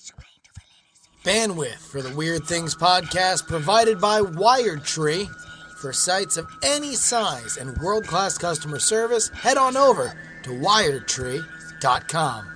Bandwidth for the Weird Things podcast provided by WiredTree. For sites of any size and world-class customer service, head on over to wiredtree.com.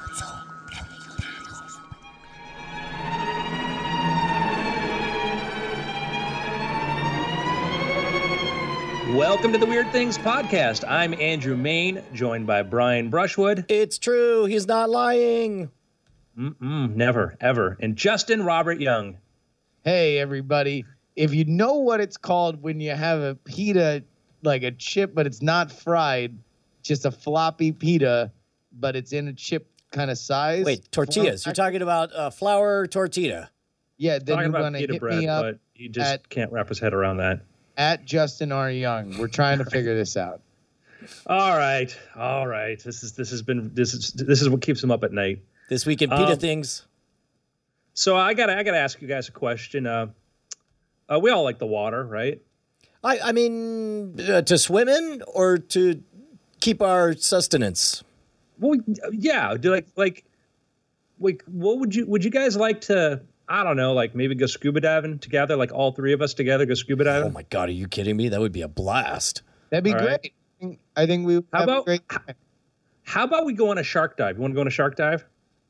Welcome to the Weird Things podcast. I'm Andrew Main, joined by Brian Brushwood. It's true. He's not lying. Never, ever. And Justin Robert Young. Hey, everybody. If you know what it's called when you have a pita, like a chip, but it's not fried, just a floppy pita, but it's in a chip kind of size. Wait, tortillas. You're talking about flour tortilla. Yeah, then Talking you're about going to pita hit bread, me up but he just can't wrap his head around that. at Justin R. Young. We're trying to figure this out. All right. This is what keeps him up at night. This week in pita things. So I gotta ask you guys a question. We all like the water, right? I mean, to swim in or to keep our sustenance? Well, yeah. Do like, what would you guys like to? I don't know, like maybe go scuba diving together, like all three of us together go scuba diving. Oh my God, are you kidding me? That would be a blast. That'd be All great. right. I think we would have a great time. How about we go on a shark dive? You want to go on a shark dive?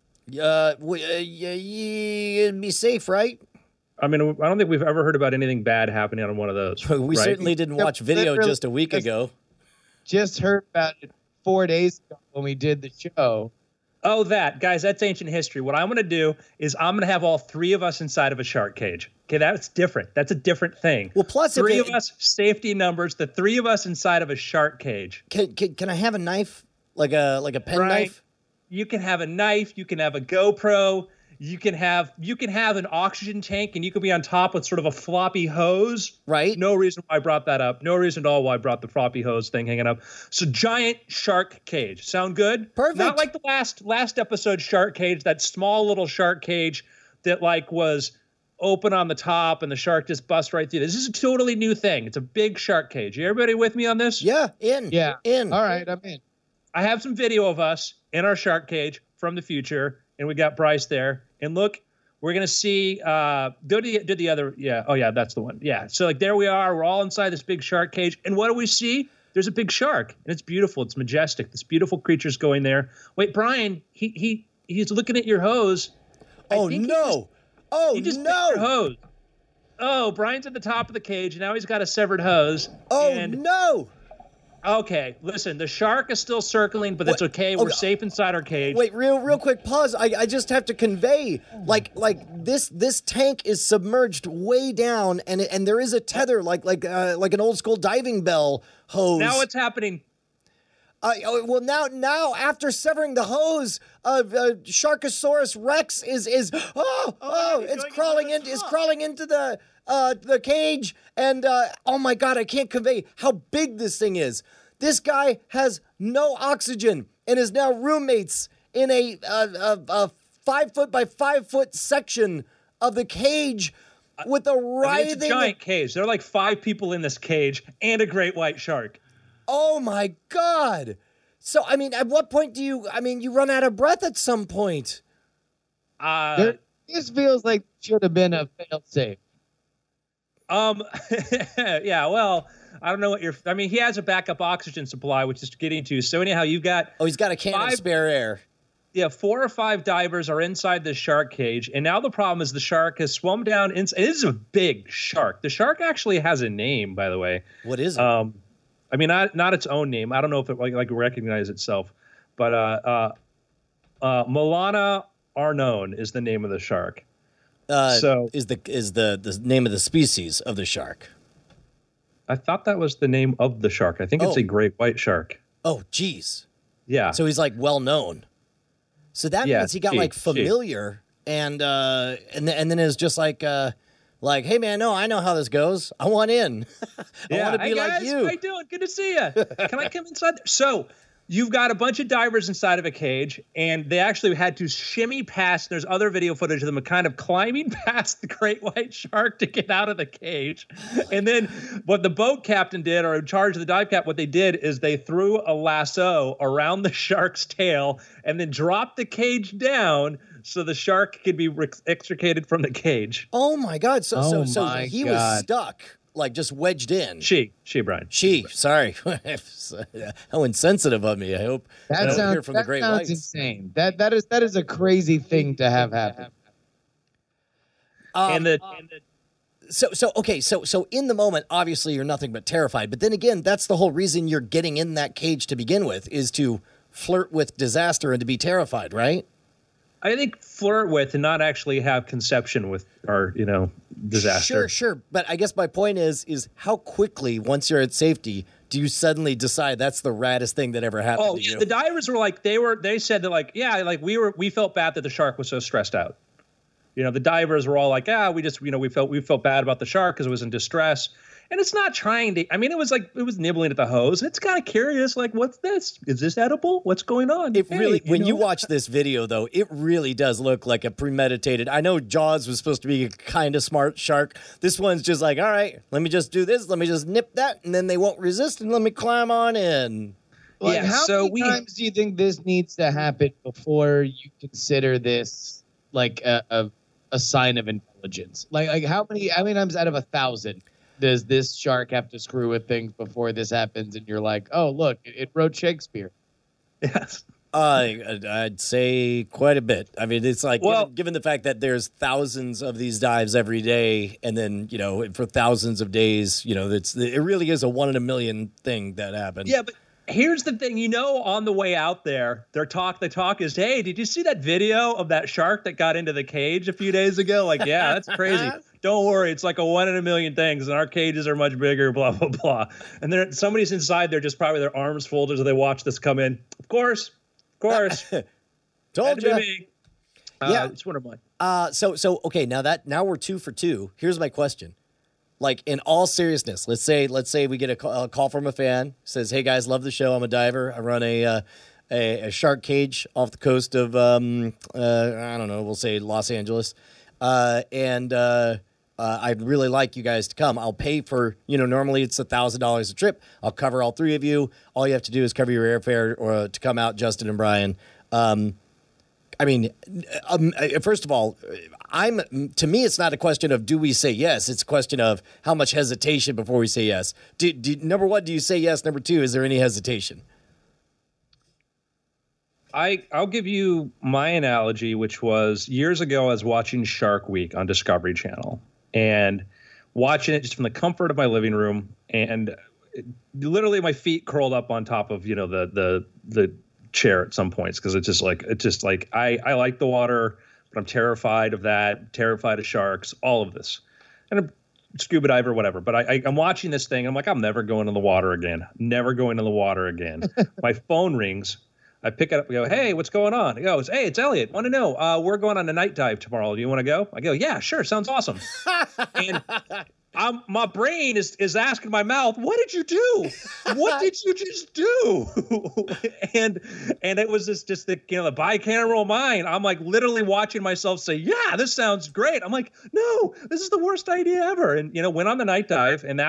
It'd be safe, right? I mean, I don't think we've ever heard about anything bad happening on one of those. We right? certainly didn't watch video just a week ago. Just heard about it 4 days ago when we did the show. Oh, guys, that's ancient history. What I'm going to do is I'm going to have all three of us inside of a shark cage. Okay, that's different. That's a different thing. Well, plus three of us, safety numbers, the three of us inside of a shark cage. Can I have a knife, like a pen knife? You can have a knife. You can have a GoPro. You can have an oxygen tank, and you could be on top with sort of a floppy hose. Right. No reason why I brought that up. No reason at all why I brought the floppy hose thing hanging up. So giant shark cage. Sound good? Perfect. Not like the last episode shark cage, that small little shark cage that like was open on the top and the shark just bust right through. This is a totally new thing. It's a big shark cage. Everybody with me on this? Yeah, in. All right, I'm in. I have some video of us in our shark cage from the future, and we got Bryce there. And look, we're going to see, do the other, yeah, oh yeah, that's the one. Yeah, so like there we are, we're all inside this big shark cage, and what do we see? There's a big shark, and it's beautiful, it's majestic. This beautiful creature's going there. Wait, Brian, he's looking at your hose. Oh no! He just picked your hose. Oh, Brian's at the top of the cage, and now he's got a severed hose. Oh no! Okay, listen, the shark is still circling, but that's okay. We're safe inside our cage. Wait, real quick, pause. I just have to convey, like this tank is submerged way down, and there is a tether, like an old school diving bell hose. Now what's happening? Well, now after severing the hose, Sharkosaurus Rex is crawling into the cage, and oh my God, I can't convey how big this thing is. This guy has no oxygen and is now roommates in a 5 foot by 5 foot section of the cage with a writhing. It's a giant cage. There are like 5 people in this cage and a great white shark. Oh my God! So I mean, at what point do you run out of breath at some point? This feels like should have been a fail-safe. Yeah, well, I don't know what he has a backup oxygen supply, which is getting to. So anyhow, you've got... Oh, he's got a can of spare air. Yeah, 4 or 5 divers are inside this shark cage, and now the problem is the shark has swum down. It is a big shark. The shark actually has a name, by the way. What is it? I mean, not its own name. I don't know if it like recognize itself, but Milana Arnone is the name of the shark. So is the name of the species of the shark? I thought that was the name of the shark. I think it's a great white shark. Oh, geez. Yeah. So he's like well known. So that means he got like familiar, and then it's just like, hey man, no, I know how this goes. I want in. I want to be like you. How you doing? Good to see you. Can I come inside there? So you've got a bunch of divers inside of a cage, and they actually had to shimmy past. There's other video footage of them kind of climbing past the great white shark to get out of the cage. And then what the boat captain did, or in charge of the dive cap, what they did is they threw a lasso around the shark's tail and then dropped the cage down so the shark could be extricated from the cage. Oh my God! So my he God. was stuck, like just wedged in. She, Brian. Sorry, how insensitive of me. I hope I don't hear from the Great sounds Whites. insane. That is a crazy thing to have happen. So in the moment, obviously you're nothing but terrified. But then again, that's the whole reason you're getting in that cage to begin with, is to flirt with disaster and to be terrified, right? I think flirt with and not actually have conception with our, disaster. Sure. But I guess my point is how quickly, once you're at safety, do you suddenly decide that's the raddest thing that ever happened to you? The divers were like, they said that like, yeah, like we felt bad that the shark was so stressed out. The divers were all like, we just, we felt bad about the shark because it was in distress. And it's not trying to, it was nibbling at the hose. It's kind of curious, like, what's this? Is this edible? What's going on? When you watch this video, though, it really does look like a premeditated. I know Jaws was supposed to be a kind of smart shark. This one's just like, all right, let me just do this. Let me just nip that. And then they won't resist. And let me climb on in. Like, how many times do you think this needs to happen before you consider this like a sign of intelligence? Like how many times out of 1,000 does this shark have to screw with things before this happens? And you're like, oh, look, it wrote Shakespeare. Yes. I'd say quite a bit. It's like, given the fact that there's thousands of these dives every day, and then, for thousands of days, it really is a 1 in a million thing that happens. Yeah, but here's the thing, on the way out there, the talk is, hey, did you see that video of that shark that got into the cage a few days ago? Like, yeah, that's crazy. Don't worry, it's like a 1 in a million things, and our cages are much bigger, blah, blah, blah. And then somebody's inside there just probably their arms folded as they watch this come in. Of course. Told you. Yeah. It's one of mine. So okay, now we're 2 for 2. Here's my question. Like, in all seriousness, let's say we get a call from a fan, says, "Hey guys, love the show. I'm a diver. I run a shark cage off the coast of I don't know, we'll say Los Angeles, and I'd really like you guys to come. I'll pay for, normally it's $1,000 a trip. I'll cover all 3 of you. All you have to do is cover your airfare or to come out, Justin and Brian." First of all, to me, it's not a question of do we say yes. It's a question of how much hesitation before we say yes. Number one, do you say yes? Number 2, is there any hesitation? I'll give you my analogy, which was years ago, I was watching Shark Week on Discovery Channel and watching it just from the comfort of my living room. And literally my feet curled up on top of, the chair at some points, because it's just like I like the water, but I'm terrified of that, terrified of sharks, all of this. And I'm a scuba diver, whatever. But I'm watching this thing. I'm like, I'm never going in the water again. Never going in the water again. My phone rings. I pick it up and go, "Hey, what's going on?" He goes, "Hey, it's Elliot. Want to know, we're going on a night dive tomorrow. Do you want to go?" I go, "Yeah, sure. Sounds awesome." And my brain is asking my mouth, "What did you do? What did you just do?" and it was just the the bicameral mind. I'm like literally watching myself say, "Yeah, this sounds great." I'm like, "No, this is the worst idea ever." And went on the night dive, and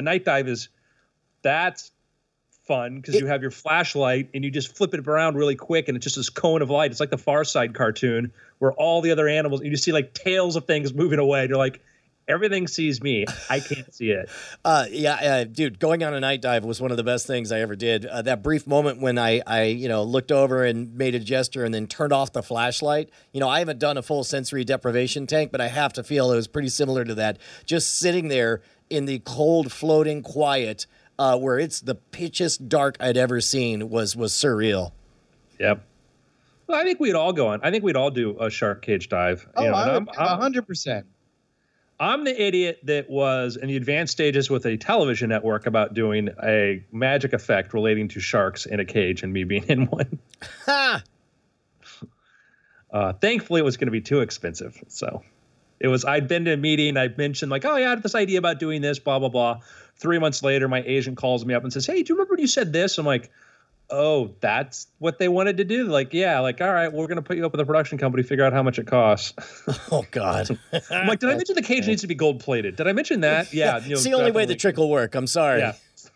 that's fun because you have your flashlight and you just flip it around really quick, and it's just this cone of light. It's like the Far Side cartoon where all the other animals, you just see like tails of things moving away. You're like, everything sees me. I can't see it. Dude, going on a night dive was one of the best things I ever did. That brief moment when I looked over and made a gesture and then turned off the flashlight. I haven't done a full sensory deprivation tank, but I have to feel it was pretty similar to that. Just sitting there in the cold, floating quiet, where it's the pitchiest dark I'd ever seen was surreal. Yep. Well, I think we'd all go on. I think we'd all do a shark cage dive. Oh, I'm 100%. I'm the idiot that was in the advanced stages with a television network about doing a magic effect relating to sharks in a cage and me being in one. Ha! Thankfully, it was going to be too expensive. So I'd been to a meeting. I mentioned like, "Oh, yeah, I had this idea about doing this, blah, blah, blah." 3 months later, my agent calls me up and says, "Hey, do you remember when you said this?" I'm like, "Oh, that's what they wanted to do?" Like, yeah, like, all right, we're going to put you up with a production company, figure out how much it costs. Oh, God. I'm like, did I mention the cage needs to be gold plated? Did I mention that? Yeah. It's the only way the trick will work. I'm sorry. Yeah.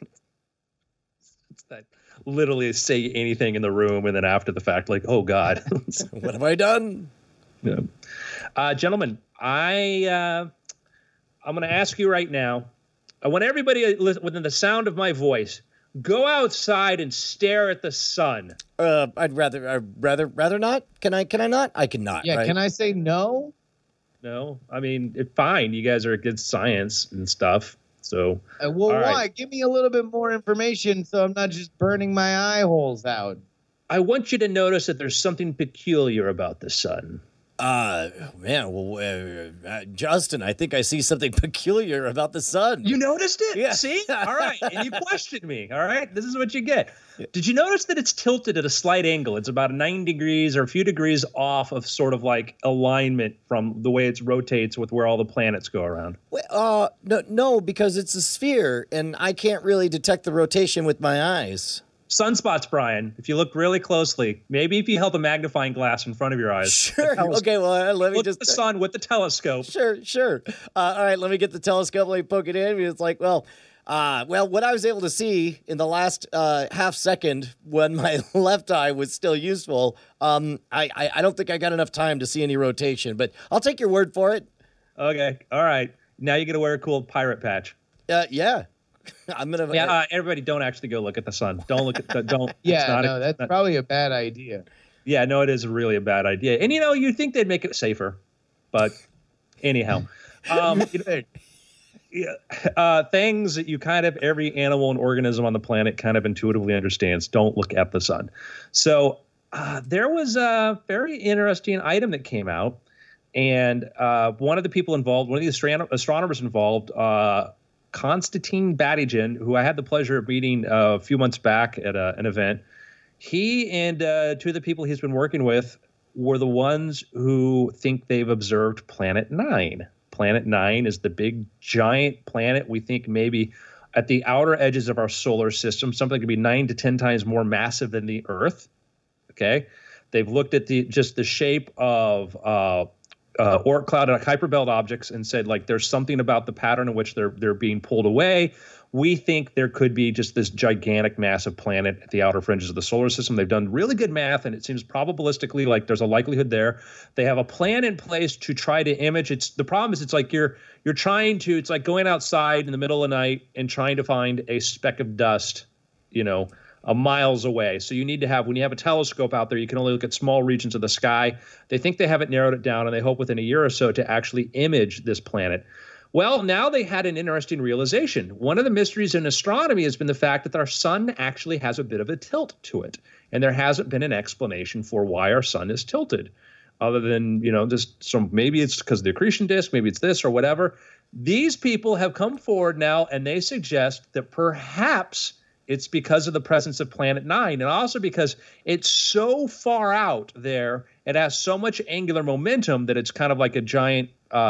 It's that literally say anything in the room and then after the fact, like, oh, God. What have I done? Gentlemen, I'm going to ask you right now. I want everybody within the sound of my voice, go outside and stare at the sun. I'd rather not. Can I not? I cannot. Yeah, right? can I say no? No, I mean, fine. You guys are against science and stuff. So, Well, all why? right. Give me a little bit more information so I'm not just burning my eye holes out. I want you to notice that there's something peculiar about the sun. Man, well, Justin, I think I see something peculiar about the sun. You noticed it? Yeah. See? All right. And you questioned me. All right. This is what you get. Did you notice that it's tilted at a slight angle? It's about 9 degrees or a few degrees off of sort of like alignment from the way it rotates with where all the planets go around. No, because it's a sphere, and I can't really detect the rotation with my eyes. Sunspots, Brian. If you look really closely, maybe if you held a magnifying glass in front of your eyes. Sure. Okay. Well, let me Look just at the sun with the telescope. Sure. All right. Let me get the telescope. Let me poke it in. It's like, well, what I was able to see in the last half second when my left eye was still useful, I don't think I got enough time to see any rotation. But I'll take your word for it. Okay. All right. Now you get to wear a cool pirate patch. Yeah. I'm gonna. Yeah, everybody, don't actually go look at the sun. Don't look at the. Don't. Yeah, no, that's probably a bad idea. Yeah, no, it is really a bad idea. And you'd think they'd make it safer, but anyhow, things that you kind of every animal and organism on the planet kind of intuitively understands. Don't look at the sun. So there was a very interesting item that came out, and one of the people involved, one of the astronomers involved. Konstantin Batygin, who I had the pleasure of meeting a few months back at an event, he and 2 of the people he's been working with were the ones who think they've observed Planet 9. Planet 9 is the big, giant planet we think maybe at the outer edges of our solar system, something that could be 9 to 10 times more massive than the Earth. Okay? They've looked at the shape of Oort cloud and Kuiper belt objects and said, like, there's something about the pattern in which they're being pulled away. We think there could be just this gigantic, massive planet at the outer fringes of the solar system. They've done really good math, and it seems probabilistically like there's a likelihood there. They have a plan in place to try to image. The problem is it's like you're trying to. It's like going outside in the middle of the night and trying to find a speck of dust, miles away. So you need to have, when you have a telescope out there, you can only look at small regions of the sky. They think they haven't narrowed it down, and they hope within a year or so to actually image this planet. Well, now they had an interesting realization. One of the mysteries in astronomy has been the fact that our sun actually has a bit of a tilt to it. And there hasn't been an explanation for why our sun is tilted, other than, maybe it's because of the accretion disk, maybe it's this or whatever. These people have come forward now, and they suggest that perhaps it's because of the presence of Planet 9, and also because it's so far out there, it has so much angular momentum that it's kind of like a giant,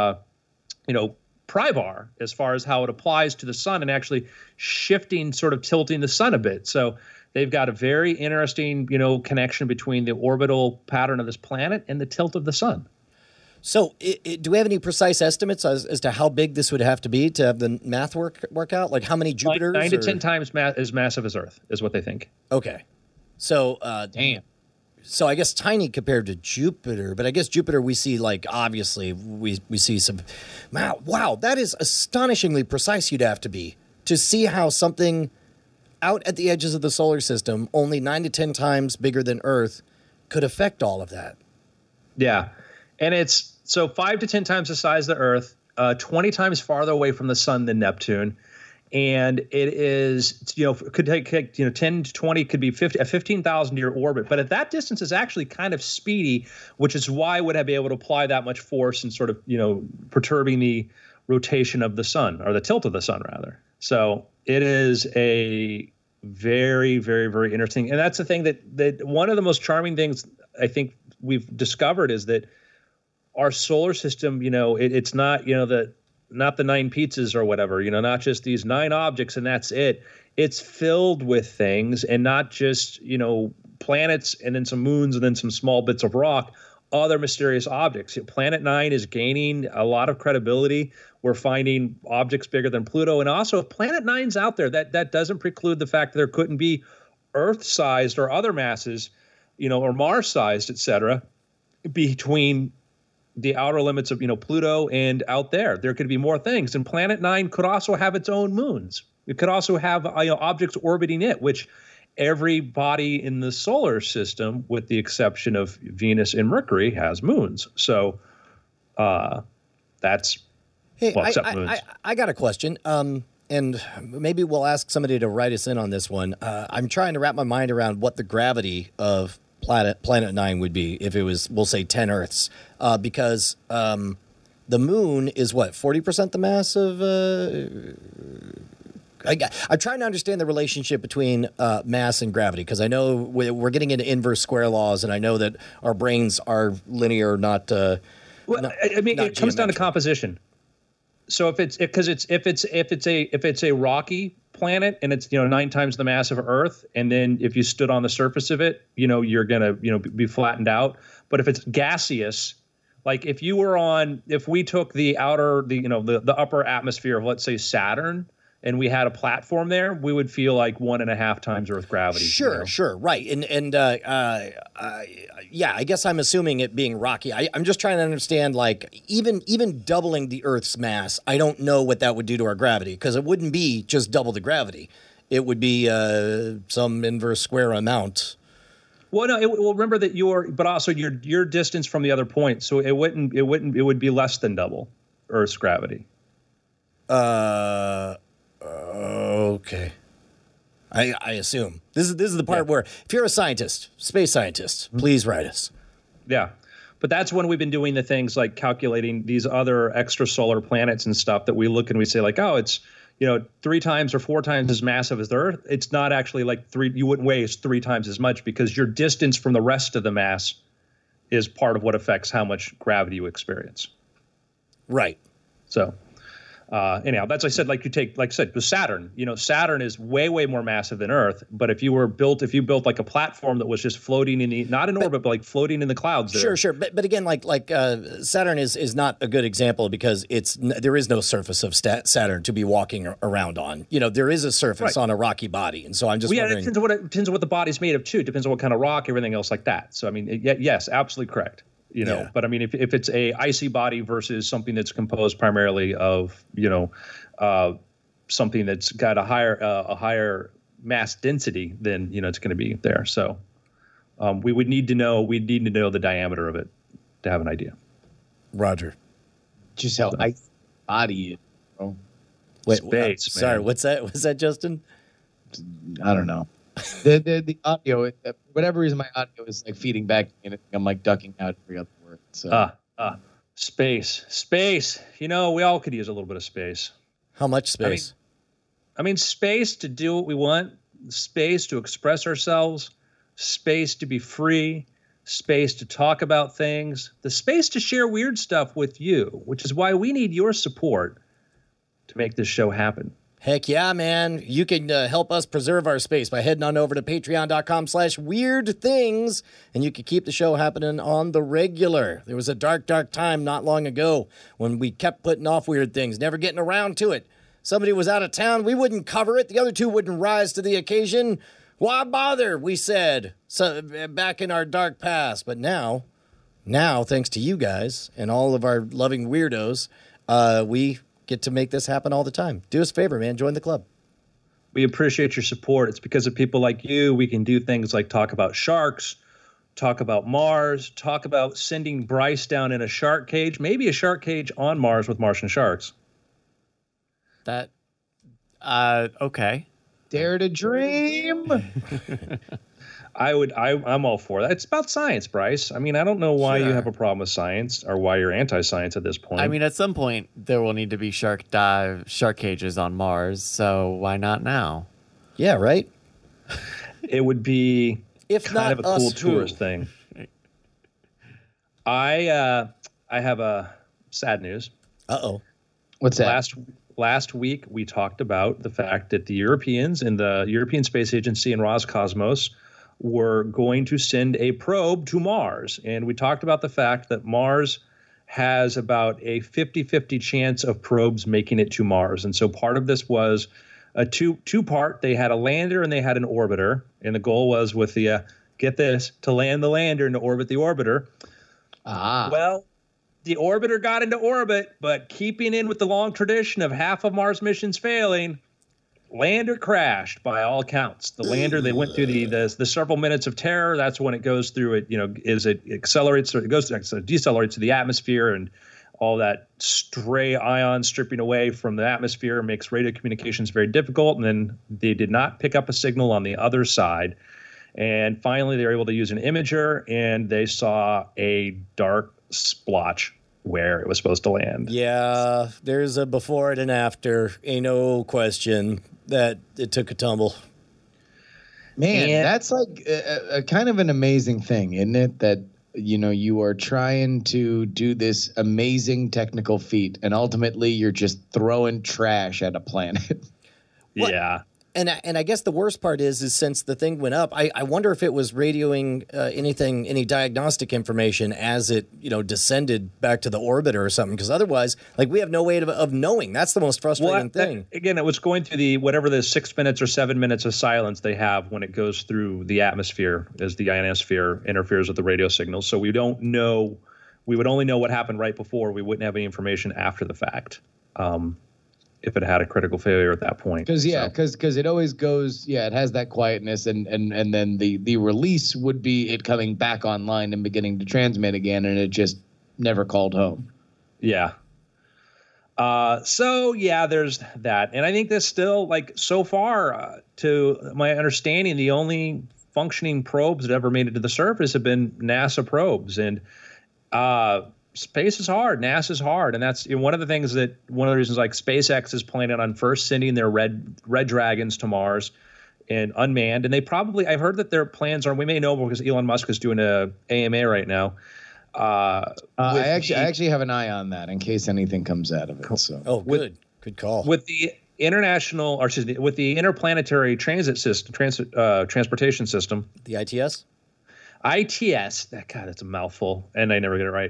pry bar as far as how it applies to the sun and actually shifting, sort of tilting the sun a bit. So they've got a very interesting, connection between the orbital pattern of this planet and the tilt of the sun. So, do we have any precise estimates as to how big this would have to be to have the math work out? Like how many Jupiters? 9 to 10 times as massive as Earth is what they think. Okay. So, damn. So I guess tiny compared to Jupiter, but I guess Jupiter we see, like, obviously we see some. Wow, that is astonishingly precise. You'd have to be to see how something out at the edges of the solar system, only 9 to 10 times bigger than Earth, could affect all of that. Yeah, and it's. So 5 to 10 times the size of the Earth, 20 times farther away from the sun than Neptune. And it is, could take 10 to 20, could be 15,000 year orbit. But at that distance is actually kind of speedy, which is why would I be able to apply that much force and sort of, perturbing the rotation of the sun, or the tilt of the sun, rather. So it is a very, very, very interesting. And that's the thing that one of the most charming things I think we've discovered is that our solar system, it's not, not the 9 pizzas or whatever, not just these 9 objects and that's it. It's filled with things, and not just, planets and then some moons and then some small bits of rock, other mysterious objects. Planet 9 is gaining a lot of credibility. We're finding objects bigger than Pluto. And also, if Planet 9's out there, that doesn't preclude the fact that there couldn't be Earth-sized or other masses, or Mars-sized, et cetera, between the outer limits of, Pluto and out there. There could be more things. And Planet 9 could also have its own moons. It could also have objects orbiting it, which every body in the solar system, with the exception of Venus and Mercury, has moons. So that's except moons. I got a question. And maybe we'll ask somebody to write us in on this one. I'm trying to wrap my mind around what the gravity of Planet 9 would be if it was, we'll say, 10 Earths, because the moon is what, 40% the mass of. I'm trying to understand the relationship between mass and gravity, because I know we're getting into inverse square laws, and I know that our brains are linear, not. It comes down to composition. So if it's a rocky planet and it's 9 times the mass of Earth, and then if you stood on the surface of it, you're gonna be flattened out. But if it's gaseous, like if we took the upper atmosphere of, let's say, Saturn, and we had a platform there, we would feel like 1.5 times Earth gravity. Sure, right, and I guess I'm assuming it being rocky. I'm just trying to understand, like, even doubling the Earth's mass, I don't know what that would do to our gravity, because it wouldn't be just double the gravity. It would be some inverse square amount. Well, no, remember that but also your distance from the other point, so it would be less than double Earth's gravity. Okay. I assume this is the part where, if you're a scientist, space scientist, please write us. Yeah, but that's when we've been doing the things like calculating these other extrasolar planets and stuff that we look and we say, like, oh, it's 3 times or 4 times as massive as the Earth. It's not actually like 3. You wouldn't weigh 3 times as much, because your distance from the rest of the mass is part of what affects how much gravity you experience. Right. So. Anyhow, that's, I said, like with Saturn, Saturn is way more massive than Earth. But if you built like a platform that was just floating not in orbit, but like floating in the clouds. Sure. But again, like Saturn is not a good example, because there is no surface of Saturn to be walking around on. There is a surface on a rocky body. And so I'm just wondering. It depends on what the body's made of too. It depends on what kind of rock, everything else like that. So, I mean, yes, absolutely correct. But I mean, if it's a icy body versus something that's composed primarily of, something that's got a higher mass density, then, it's going to be there. So we'd need to know the diameter of it to have an idea. Roger. Just how icy body is. Oh. Wait, space. Sorry, what's that? Was that Justin? I don't know. The audio, for whatever reason, my audio is like feeding back, and I'm like ducking out every other word. So space. We all could use a little bit of space. How much space? I mean, space to do what we want, space to express ourselves, space to be free, space to talk about things, the space to share weird stuff with you, which is why we need your support to make this show happen. Heck yeah, man. You can help us preserve our space by heading on over to patreon.com/weirdthings, and you can keep the show happening on the regular. There was a dark time not long ago when we kept putting off Weird Things, never getting around to it. Somebody was out of town. We wouldn't cover it. The other two wouldn't rise to the occasion. Why bother, we said, so back in our dark past. But now, thanks to you guys and all of our loving weirdos, we get to make this happen all the time. Do us a favor, man. Join the club. We appreciate your support. It's because of people like you we can do things like talk about sharks, talk about Mars, talk about sending Bryce down in a shark cage, maybe a shark cage on Mars with Martian sharks. That, okay. Dare to dream. I'm all for that. It's about science, Bryce. I mean, I don't know why you have a problem with science or why you're anti-science at this point. I mean, at some point there will need to be shark cages on Mars, so why not now? Yeah, right? It would be if kind not of a cool tourist thing. I have a sad news. Uh-oh. What's that? Last week we talked about the fact that the Europeans and the European Space Agency and Roscosmos were going to send a probe to Mars. And we talked about the fact that Mars has about a 50-50 chance of probes making it to Mars. And so part of this was a two-part. They had a lander and they had an orbiter. And the goal was with the, get this, to land the lander and to orbit the orbiter. Ah. Well, the orbiter got into orbit, but keeping in with the long tradition of half of Mars missions failing, lander crashed by all accounts. The lander, they went through the several minutes of terror. That's when it goes through it, it accelerates, or it decelerates to the atmosphere, and all that stray ions stripping away from the atmosphere makes radio communications very difficult. And then they did not pick up a signal on the other side. And finally, they were able to use an imager, and they saw a dark splotch where it was supposed to land. Yeah, there's a before and an after. Ain't no question that it took a tumble. Man, that's like a kind of an amazing thing, isn't it? That, you are trying to do this amazing technical feat, and ultimately you're just throwing trash at a planet. Yeah. And I guess the worst part is since the thing went up, I wonder if it was radioing any diagnostic information as it descended back to the orbiter or something. Because otherwise, we have no way of knowing. That's the most frustrating thing. Again, it was going through whatever the 6 minutes or 7 minutes of silence they have when it goes through the atmosphere, as the ionosphere interferes with the radio signals. So we don't know. We would only know what happened right before. We wouldn't have any information after the fact. If it had a critical failure at that point. Because it always goes, it has that quietness, and then the release would be it coming back online and beginning to transmit again, and it just never called home. Yeah. There's that. And I think this still, so far, to my understanding, the only functioning probes that ever made it to the surface have been NASA probes. And space is hard. NASA's hard. And that's one of the reasons SpaceX is planning on first sending their Red Dragons to Mars and unmanned. And I've heard that their plans are, we may know because Elon Musk is doing a AMA right now. I actually have an eye on that in case anything comes out of it. So. Oh, good. Good call. With the with the interplanetary transportation system. The ITS? ITS, that's a mouthful, and I never get it right.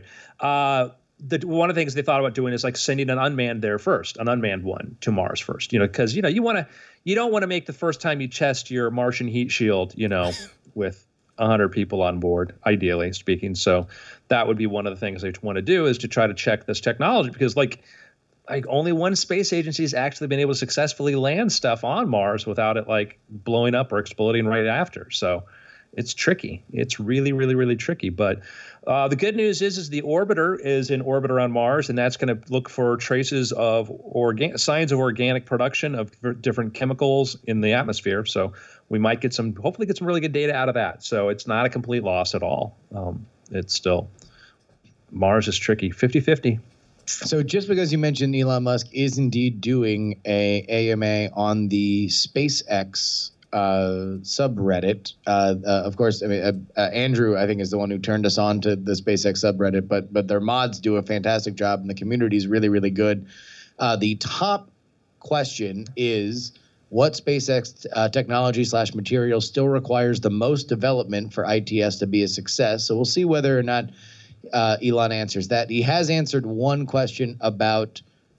One of the things they thought about doing is sending an unmanned one to Mars first. Because you don't want to make the first time you test your Martian heat shield, with 100 people on board, ideally speaking. So that would be one of the things they want to do, is to try to check this technology, because only one space agency has actually been able to successfully land stuff on Mars without it blowing up or exploding right after. So it's tricky. It's really, really, really tricky. But the good news is the orbiter is in orbit around Mars, and that's going to look for traces of signs of organic production of different chemicals in the atmosphere. So we might hopefully get some really good data out of that. So it's not a complete loss at all. It's still, Mars is tricky, 50-50. So just because you mentioned Elon Musk is indeed doing a AMA on the SpaceX subreddit. Of course, Andrew, I think, is the one who turned us on to the SpaceX subreddit, but their mods do a fantastic job, and the community is really, really good. The top question is, what SpaceX technology / material still requires the most development for ITS to be a success? So we'll see whether or not Elon answers that. He has answered one question about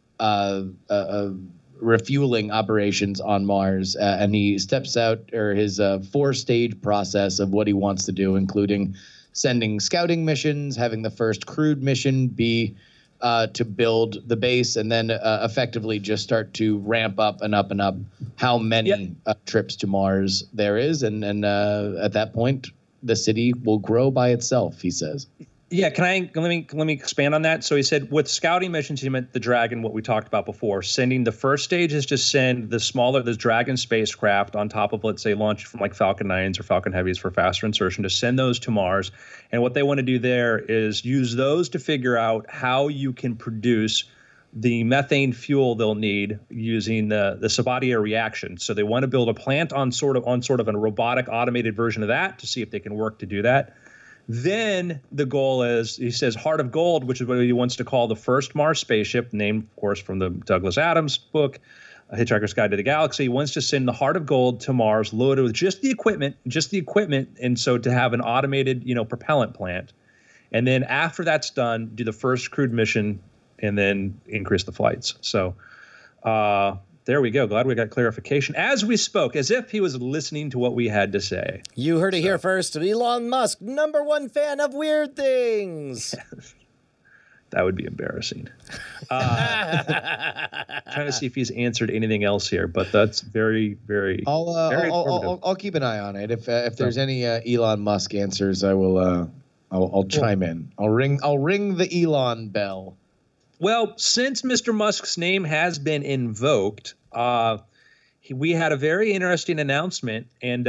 refueling operations on Mars, and he steps out his 4-stage process of what he wants to do, including sending scouting missions, having the first crewed mission be to build the base, and then effectively just start to ramp up and up and up how many trips to Mars there is, and at that point the city will grow by itself, he says. Yeah, let me expand on that. So he said with scouting missions, he meant the Dragon, what we talked about before. Sending the first stage is to send the Dragon spacecraft on top of, let's say, launch from Falcon 9s or Falcon Heavies for faster insertion, to send those to Mars. And what they want to do there is use those to figure out how you can produce the methane fuel they'll need using the Sabatier reaction. So they want to build a plant on sort of a robotic automated version of that to see if they can work to do that. Then the goal is, he says, Heart of Gold, which is what he wants to call the first Mars spaceship, named, of course, from the Douglas Adams book, Hitchhiker's Guide to the Galaxy. He wants to send the Heart of Gold to Mars, loaded with just the equipment, and so to have an automated, propellant plant. And then after that's done, do the first crewed mission, and then increase the flights. So there we go. Glad we got clarification as we spoke, as if he was listening to what we had to say. You heard it here first. Elon Musk, #1 fan of weird things. That would be embarrassing. Trying to see if he's answered anything else here, but that's very, very. very informative. I'll keep an eye on it. If there's any Elon Musk answers, I will. I'll chime in. I'll ring the Elon bell. Well, since Mr. Musk's name has been invoked, we had a very interesting announcement, and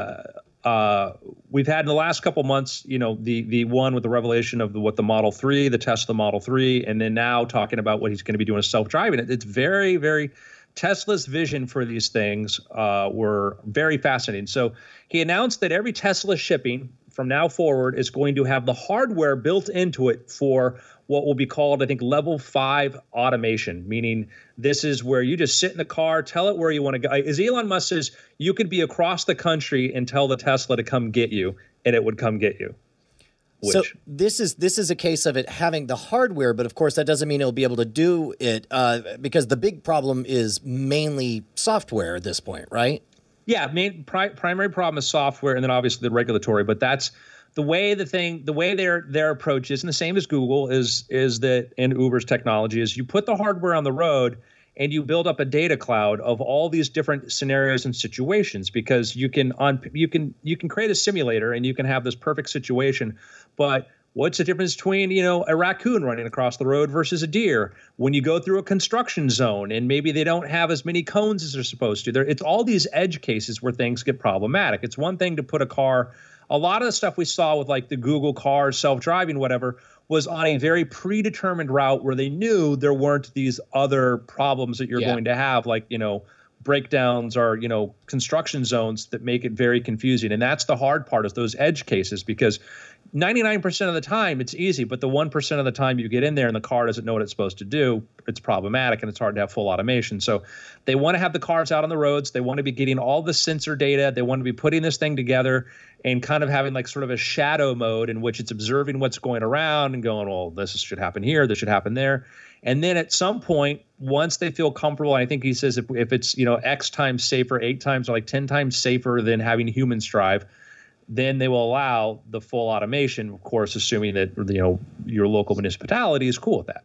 we've had in the last couple months, the one with the revelation of what the Model 3, the Tesla Model 3, and then now talking about what he's going to be doing with self-driving. It's very, very Tesla's vision for these things were very fascinating. So he announced that every Tesla shipping from now forward is going to have the hardware built into it for what will be called, I think, level 5 automation, meaning this is where you just sit in the car, tell it where you want to go. As Elon Musk says, you could be across the country and tell the Tesla to come get you, and it would come get you. So this is a case of it having the hardware, but of course that doesn't mean it'll be able to do it because the big problem is mainly software at this point, right? Yeah, primary problem is software, and then obviously the regulatory. But that's the way their approach is, and the same as Google is that, and Uber's technology is, you put the hardware on the road and you build up a data cloud of all these different scenarios and situations, because you can create a simulator and you can have this perfect situation, but what's the difference between, a raccoon running across the road versus a deer? When you go through a construction zone and maybe they don't have as many cones as they're supposed to. It's all these edge cases where things get problematic. It's one thing to put a car. A lot of the stuff we saw with like the Google cars, self-driving, whatever, was on a very predetermined route where they knew there weren't these other problems that you're going to have, like, breakdowns or, construction zones that make it very confusing. And that's the hard part, is those edge cases, because 99% of the time it's easy, but the 1% of the time you get in there and the car doesn't know what it's supposed to do, it's problematic and it's hard to have full automation. So they want to have the cars out on the roads. They want to be getting all the sensor data. They want to be putting this thing together and kind of having like sort of a shadow mode in which it's observing what's going around and going, well, this should happen here, this should happen there. And then at some point, once they feel comfortable, and I think he says if it's, X times safer, 8 times or like 10 times safer than having humans drive, then they will allow the full automation, of course, assuming that, your local municipality is cool with that.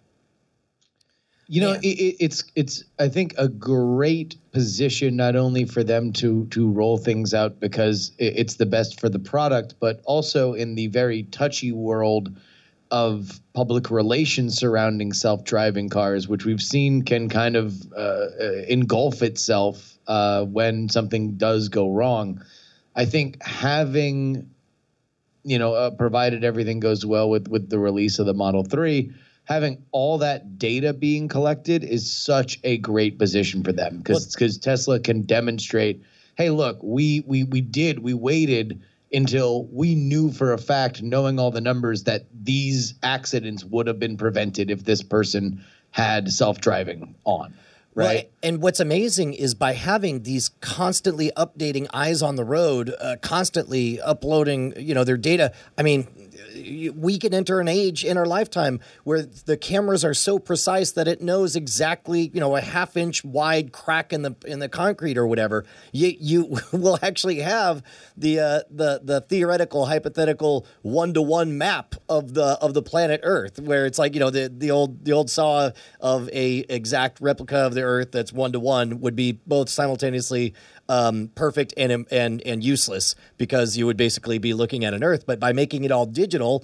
It's I think a great position, not only for them to roll things out because it's the best for the product, but also in the very touchy world of public relations surrounding self-driving cars, which we've seen can kind of engulf itself when something does go wrong. I think having, provided everything goes well with the release of the Model 3, having all that data being collected is such a great position for them, because Tesla can demonstrate, hey, look, we waited until we knew for a fact, knowing all the numbers, that these accidents would have been prevented if this person had self-driving on. Right. Well, and what's amazing is by having these constantly updating eyes on the road, constantly uploading, their data. I mean, we can enter an age in our lifetime where the cameras are so precise that it knows exactly, a half-inch wide crack in the concrete or whatever. You will actually have the theoretical, hypothetical 1-to-1 map of the planet Earth, where it's like, the old saw of a exact replica of the Earth that's 1-to-1 would be both simultaneously perfect and useless, because you would basically be looking at an Earth. But by making it all digital,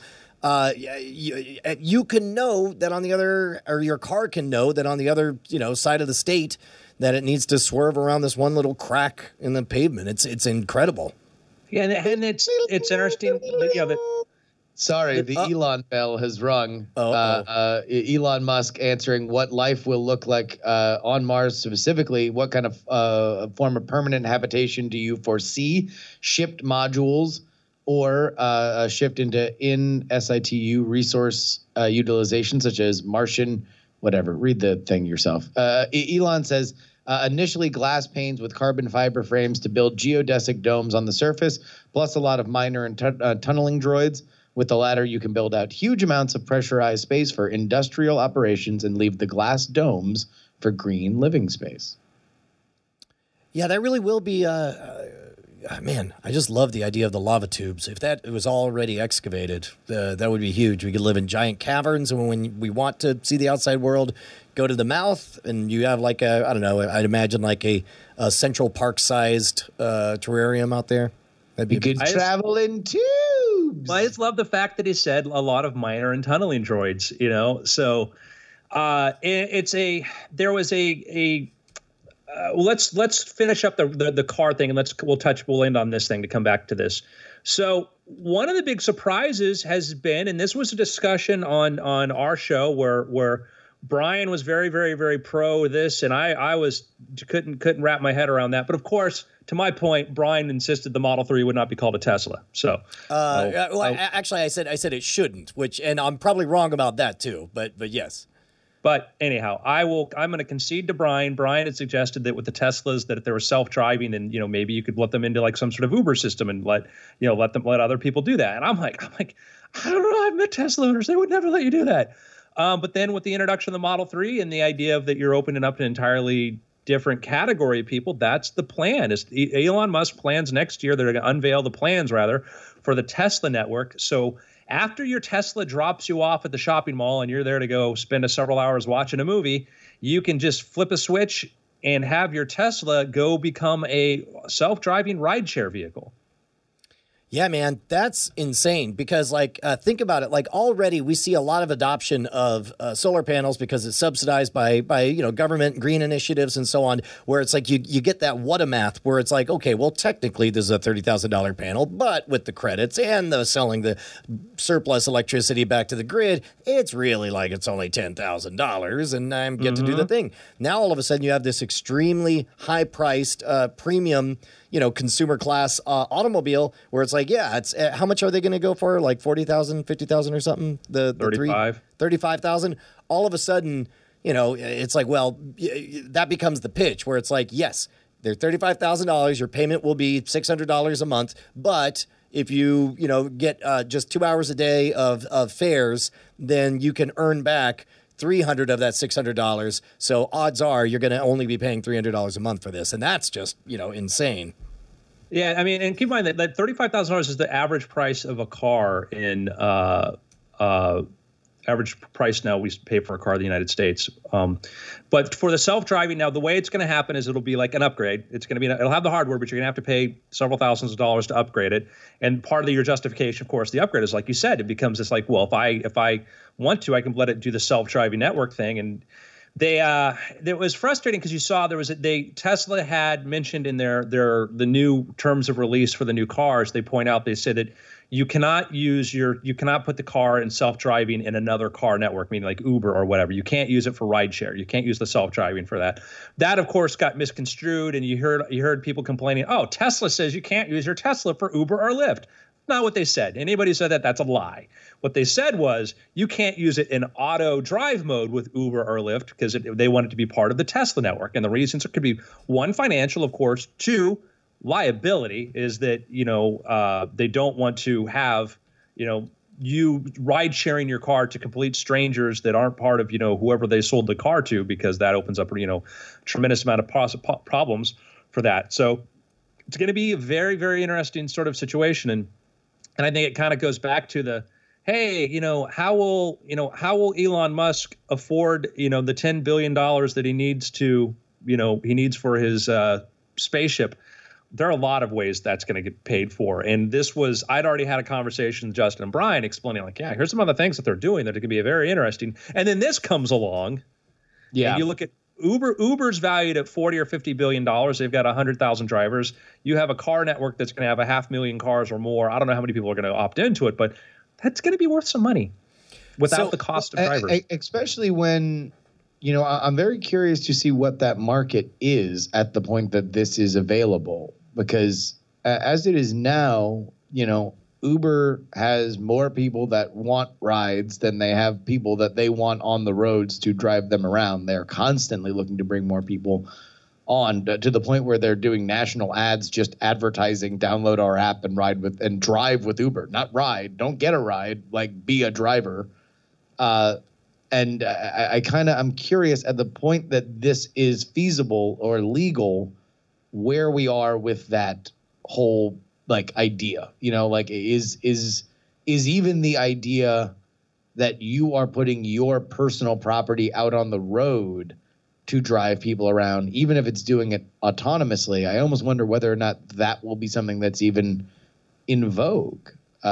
you can know that on the other, or your car can know that on the other, side of the state, that it needs to swerve around this one little crack in the pavement. It's incredible. Yeah, and it's interesting. Sorry, the Elon bell has rung. Elon Musk answering what life will look like on Mars, specifically. What kind of form of permanent habitation do you foresee? Shipped modules or a shift into in-situ resource utilization, such as Martian, whatever. Read the thing yourself. Elon says, initially glass panes with carbon fiber frames to build geodesic domes on the surface, plus a lot of miner and tunneling droids. With the latter, you can build out huge amounts of pressurized space for industrial operations and leave the glass domes for green living space. Yeah, that really will be, man, I just love the idea of the lava tubes. If that was already excavated, that would be huge. We could live in giant caverns, and when we want to see the outside world, go to the mouth, and you have like a, I don't know, I'd imagine like a Central Park-sized terrarium out there. That'd be You could travel in tubes. I just love the fact that he said a lot of miner and tunneling droids, you know. So let's finish up the car thing, and we'll end on this thing to come back to this. So one of the big surprises has been, and this was a discussion on our show where Brian was very, very, very pro this, and I couldn't wrap my head around that. But of course, to my point, Brian insisted the Model 3 would not be called a Tesla. So, actually, I said it shouldn't, and I'm probably wrong about that too. But yes. But anyhow, I'm going to concede to Brian. Brian had suggested that with the Teslas, that if they were self-driving, and maybe you could let them into like some sort of Uber system and let other people do that. And I'm like, I don't know. I've met Tesla owners; they would never let you do that. But then with the introduction of the Model 3 and the idea of that you're opening up an entirely different category of people, that's the plan. Is Elon Musk plans next year? They're going to unveil the plans rather for the Tesla network. So after your Tesla drops you off at the shopping mall and you're there to go spend several hours watching a movie, you can just flip a switch and have your Tesla go become a self-driving rideshare vehicle. Yeah, man, that's insane because, like, think about it. Like, already we see a lot of adoption of solar panels because it's subsidized by government green initiatives and so on, where it's like you get that what-a-math where it's like, okay, well, technically this is a $30,000 panel, but with the credits and the selling the surplus electricity back to the grid, it's really like it's only $10,000 and I get to do the thing. Now, all of a sudden, you have this extremely high-priced premium consumer class automobile where it's like, yeah, it's how much are they going to go for? Like 40,000, 50,000 or something? The 35,000. All of a sudden, it's like, well, that becomes the pitch where it's like, yes, they're $35,000. Your payment will be $600 a month. But if you, get just 2 hours a day of fares, then you can earn back $300 of that $600. So odds are you're going to only be paying $300 a month for this. And that's just, insane. Yeah, I mean, and keep in mind that $35,000 is the average price of a car in average price now we pay for a car in the United States. But for the self-driving now, the way it's going to happen is it'll be like an upgrade. It'll have the hardware, but you're going to have to pay several thousands of dollars to upgrade it. And part of your justification, of course, the upgrade is like you said, it becomes this like, well, if I want to, I can let it do the self-driving network thing. And it was frustrating because you saw Tesla had mentioned in the new terms of release for the new cars. They said that you cannot put the car in self-driving in another car network, meaning like Uber or whatever. You can't use it for rideshare. You can't use the self-driving for that. That of course got misconstrued, and you heard people complaining, "Oh, Tesla says you can't use your Tesla for Uber or Lyft." Not what they said. Anybody said that, that's a lie. What they said was you can't use it in auto drive mode with Uber or Lyft because they want it to be part of the Tesla network. And the reasons it could be, one, financial, of course. Two, liability is that, they don't want to have, you ride sharing your car to complete strangers that aren't part of, whoever they sold the car to, because that opens up, tremendous amount of problems for that. So it's going to be a very, very interesting sort of situation. And I think it kind of goes back to the, hey, how will Elon Musk afford, the $10 billion that he needs for his spaceship? There are a lot of ways that's going to get paid for. And I'd already had a conversation with Justin and Brian explaining like, yeah, here's some other things that they're doing that are going to be very interesting. And then this comes along. Yeah. And you look at Uber's valued at $40 or $50 billion. They've got 100,000 drivers. You have a car network that's going to have 500,000 cars or more. I don't know how many people are going to opt into it, but that's going to be worth some money without the cost of drivers. Especially when, I'm very curious to see what that market is at the point that this is available, because as it is now, Uber has more people that want rides than they have people that they want on the roads to drive them around. They're constantly looking to bring more people on to the point where they're doing national ads just advertising, download our app and drive with Uber. Not ride, don't get a ride, like be a driver. And I'm curious at the point that this is feasible or legal, where we are with that whole like idea? You know, like is even the idea that you are putting your personal property out on the road to drive people around, even if it's doing it autonomously, I almost wonder whether or not that will be something that's even in vogue,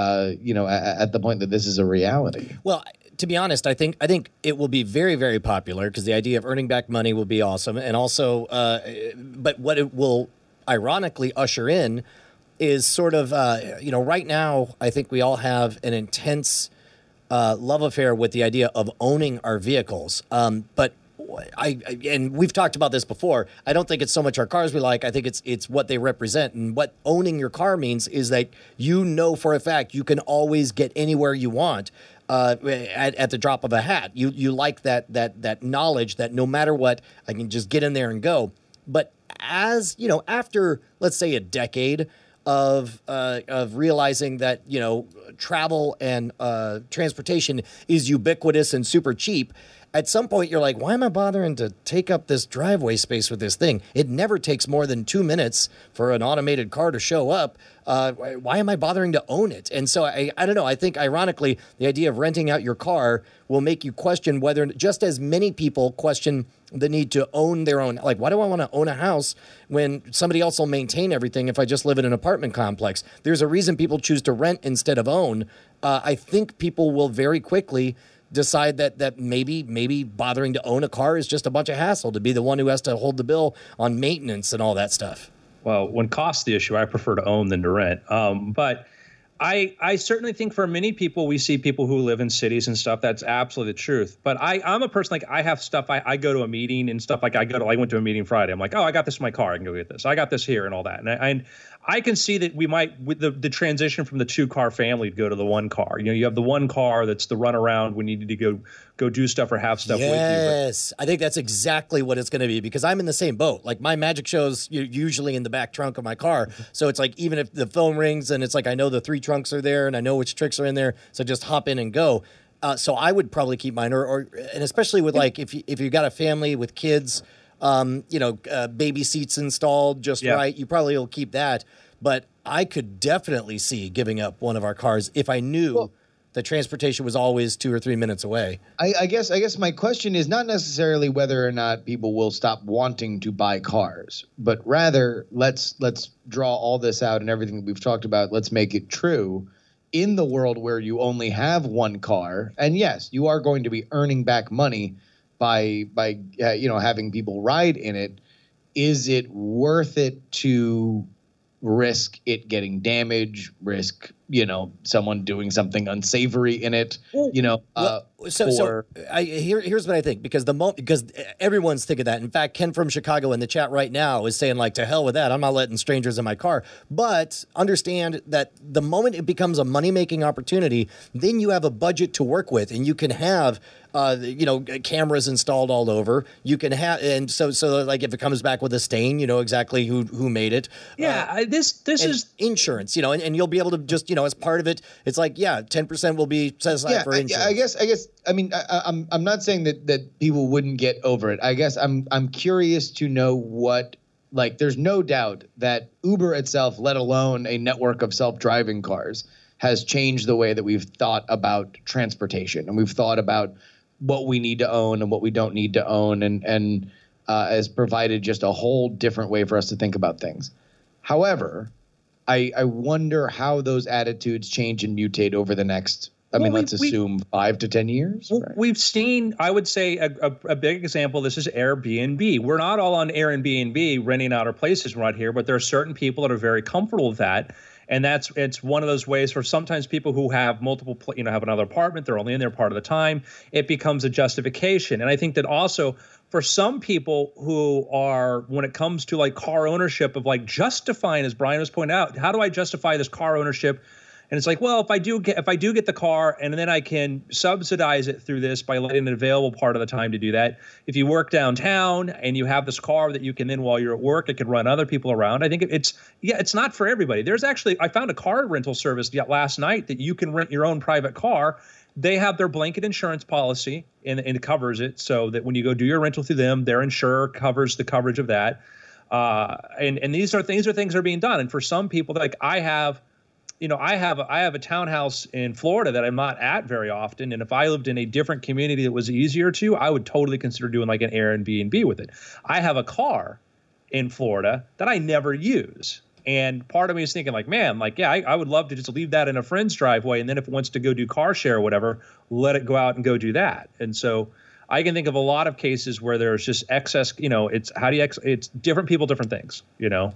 at the point that this is a reality. Well, to be honest, I think it will be very, very popular because the idea of earning back money will be awesome. And also, but what it will ironically usher in is sort of, right now, I think we all have an intense love affair with the idea of owning our vehicles. But and we've talked about this before. I don't think it's so much our cars we like. I think it's what they represent. And what owning your car means is that you know for a fact you can always get anywhere you want at the drop of a hat. You like that knowledge that no matter what, I can just get in there and go. But as after let's say a decade of realizing that travel and transportation is ubiquitous and super cheap, at some point you're like, why am I bothering to take up this driveway space with this thing? It never takes more than 2 minutes for an automated car to show up. Why am I bothering to own it? And so I don't know. I think ironically, the idea of renting out your car will make you question whether, just as many people question the need to own their own. Like, why do I want to own a house when somebody else will maintain everything if I just live in an apartment complex? There's a reason people choose to rent instead of own. I think people will very quickly decide that maybe bothering to own a car is just a bunch of hassle, to be the one who has to hold the bill on maintenance and all that stuff. Well, when cost the issue, I prefer to own than to rent. But I certainly think for many people, we see people who live in cities and stuff. That's absolutely the truth. But I'm a person, like, I have stuff. I go to a meeting and stuff. Like I went to a meeting Friday. I'm like, oh, I got this in my car. I can go get this. I got this here and all that. And I can see that we might, with the transition from the 2-car family to go to the 1 car. You have the 1 car that's the run around when you need to go do stuff or have stuff with you. Yes, I think that's exactly what it's going to be, because I'm in the same boat. Like, my magic show's usually in the back trunk of my car. So it's like, even if the phone rings and it's like, I know the 3 trunks are there and I know which tricks are in there, so just hop in and go. So I would probably keep mine, and especially with, like, if you got a family with kids, baby seats installed just right, you probably will keep that. But I could definitely see giving up one of our cars if I knew that transportation was always 2 or 3 minutes away. I guess my question is not necessarily whether or not people will stop wanting to buy cars, but rather let's draw all this out and everything that we've talked about. Let's make it true. In the world where you only have 1 car, and yes, you are going to be earning back money by having people ride in it. Is it worth it to risk it getting damaged, risk someone doing something unsavory in it? Here's what I think, because everyone's thinking that. In fact, Ken from Chicago in the chat right now is saying, like, to hell with that, I'm not letting strangers in my car. But understand that the moment it becomes a money-making opportunity, then you have a budget to work with, and you can have cameras installed all over. You can have, and so like, if it comes back with a stain, you know exactly who made it. Yeah, this is insurance, and you'll be able to just, as part of it, it's like, 10% will be set aside for insurance. I guess. I mean, I'm not saying that people wouldn't get over it. I guess I'm curious to know what, like, there's no doubt that Uber itself, let alone a network of self-driving cars, has changed the way that we've thought about transportation, and we've thought about what we need to own and what we don't need to own, and has provided just a whole different way for us to think about things. However, I wonder how those attitudes change and mutate over the next, let's assume 5 to 10 years. Right? We've seen, I would say, a big example. This is Airbnb. We're not all on Airbnb renting out our places right here, but there are certain people that are very comfortable with that. And it's one of those ways for sometimes people who have multiple, have another apartment, they're only in there part of the time, it becomes a justification. And I think that also for some people who are, when it comes to, like, car ownership, of, like, justifying, as Brian was pointing out, how do I justify this car ownership? And it's like, well, if I do get the car, and then I can subsidize it through this by letting it available part of the time to do that. If you work downtown and you have this car that you can then, while you're at work, it can run other people around. I think it's not for everybody. There's actually, I found a car rental service last night that you can rent your own private car. They have their blanket insurance policy and it covers it, so that when you go do your rental through them, their insurer covers the coverage of that. And these are things that are being done. And for some people, like I have a townhouse in Florida that I'm not at very often. And if I lived in a different community that was easier to, I would totally consider doing like an Airbnb with it. I have a car in Florida that I never use. And part of me is thinking like, man, like, yeah, I would love to just leave that in a friend's driveway. And then if it wants to go do car share or whatever, let it go out and go do that. And so I can think of a lot of cases where there's just excess, it's it's different people, different things, Yeah.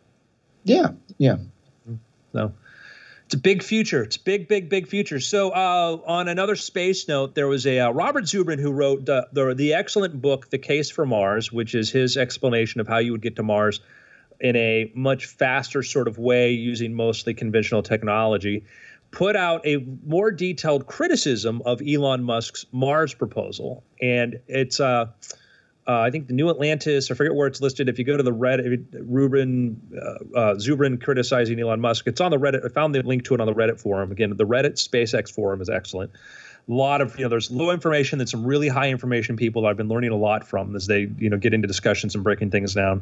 So it's a big future. It's big future. So on another space note, there was a Robert Zubrin who wrote the excellent book, The Case for Mars, which is his explanation of how you would get to Mars in a much faster sort of way using mostly conventional technology, put out a more detailed criticism of Elon Musk's Mars proposal. And it's, I think the New Atlantis, I forget where it's listed. If you go to the Reddit, Zubrin criticizing Elon Musk, it's on the Reddit. I found the link to it on the Reddit forum. Again, the Reddit SpaceX forum is excellent. A lot of, there's low information, then some really high information people I've been learning a lot from as they, get into discussions and breaking things down.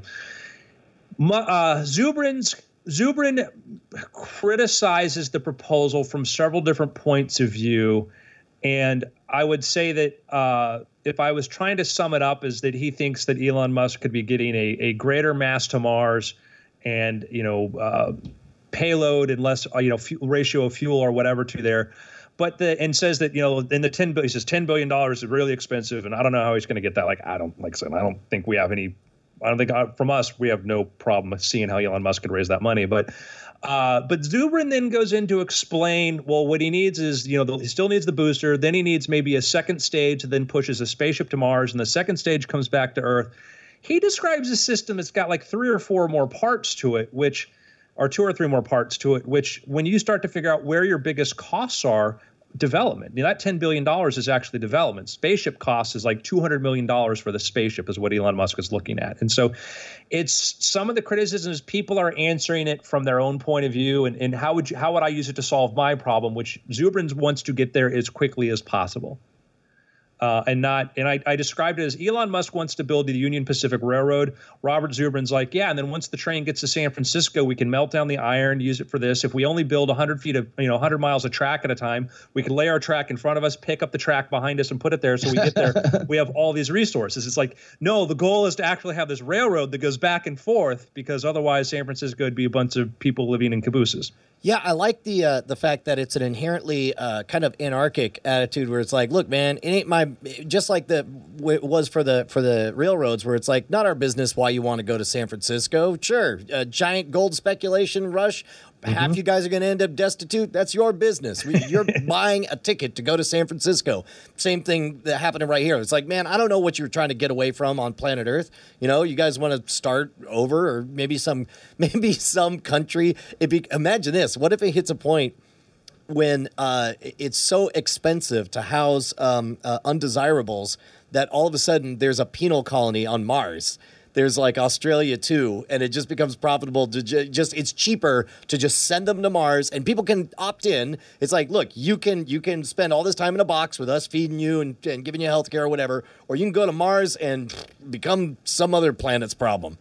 Zubrin criticizes the proposal from several different points of view, and I would say that if I was trying to sum it up, is that he thinks that Elon Musk could be getting a greater mass to Mars, and payload and less ratio of fuel or whatever to there. But and says that in the he says $10 billion is really expensive, and I don't know how he's going to get that. I don't think we have any. I don't think from us, we have no problem seeing how Elon Musk could raise that money. But Zubrin then goes in to explain, well, what he needs is, he still needs the booster. Then he needs maybe a second stage, then pushes a spaceship to Mars. And the second stage comes back to Earth. He describes a system that's got like 3 or 4 more parts to it, which are 2 or 3 more parts to it, which when you start to figure out where your biggest costs are, development. That $10 billion is actually development. Spaceship costs is like $200 million for the spaceship is what Elon Musk is looking at. And so it's some of the criticisms, people are answering it from their own point of view. And how would I use it to solve my problem, which Zubrin wants to get there as quickly as possible. I described it as Elon Musk wants to build the Union Pacific Railroad. Robert Zubrin's like, yeah, and then once the train gets to San Francisco, we can melt down the iron, use it for this. If we only build 100 miles of track at a time, we can lay our track in front of us, pick up the track behind us, and put it there. So we get there, we have all these resources. It's like, no, the goal is to actually have this railroad that goes back and forth, because otherwise San Francisco would be a bunch of people living in cabooses. Yeah, I like the fact that it's an inherently kind of anarchic attitude where it's like, look, man, it ain't just like it was for the railroads, where it's like, not our business why you want to go to San Francisco. Sure, a giant gold speculation rush. Half you guys are going to end up destitute. That's your business. You're buying a ticket to go to San Francisco. Same thing that happened right here. It's like, man, I don't know what you're trying to get away from on planet Earth. You guys want to start over, or maybe some country. Imagine this. What if it hits a point when it's so expensive to house undesirables that all of a sudden there's a penal colony on Mars? There's like Australia too, and it just becomes profitable to it's cheaper to just send them to Mars, and people can opt in. It's like, look, you can spend all this time in a box with us feeding you and giving you health care or whatever, or you can go to Mars and become some other planet's problem.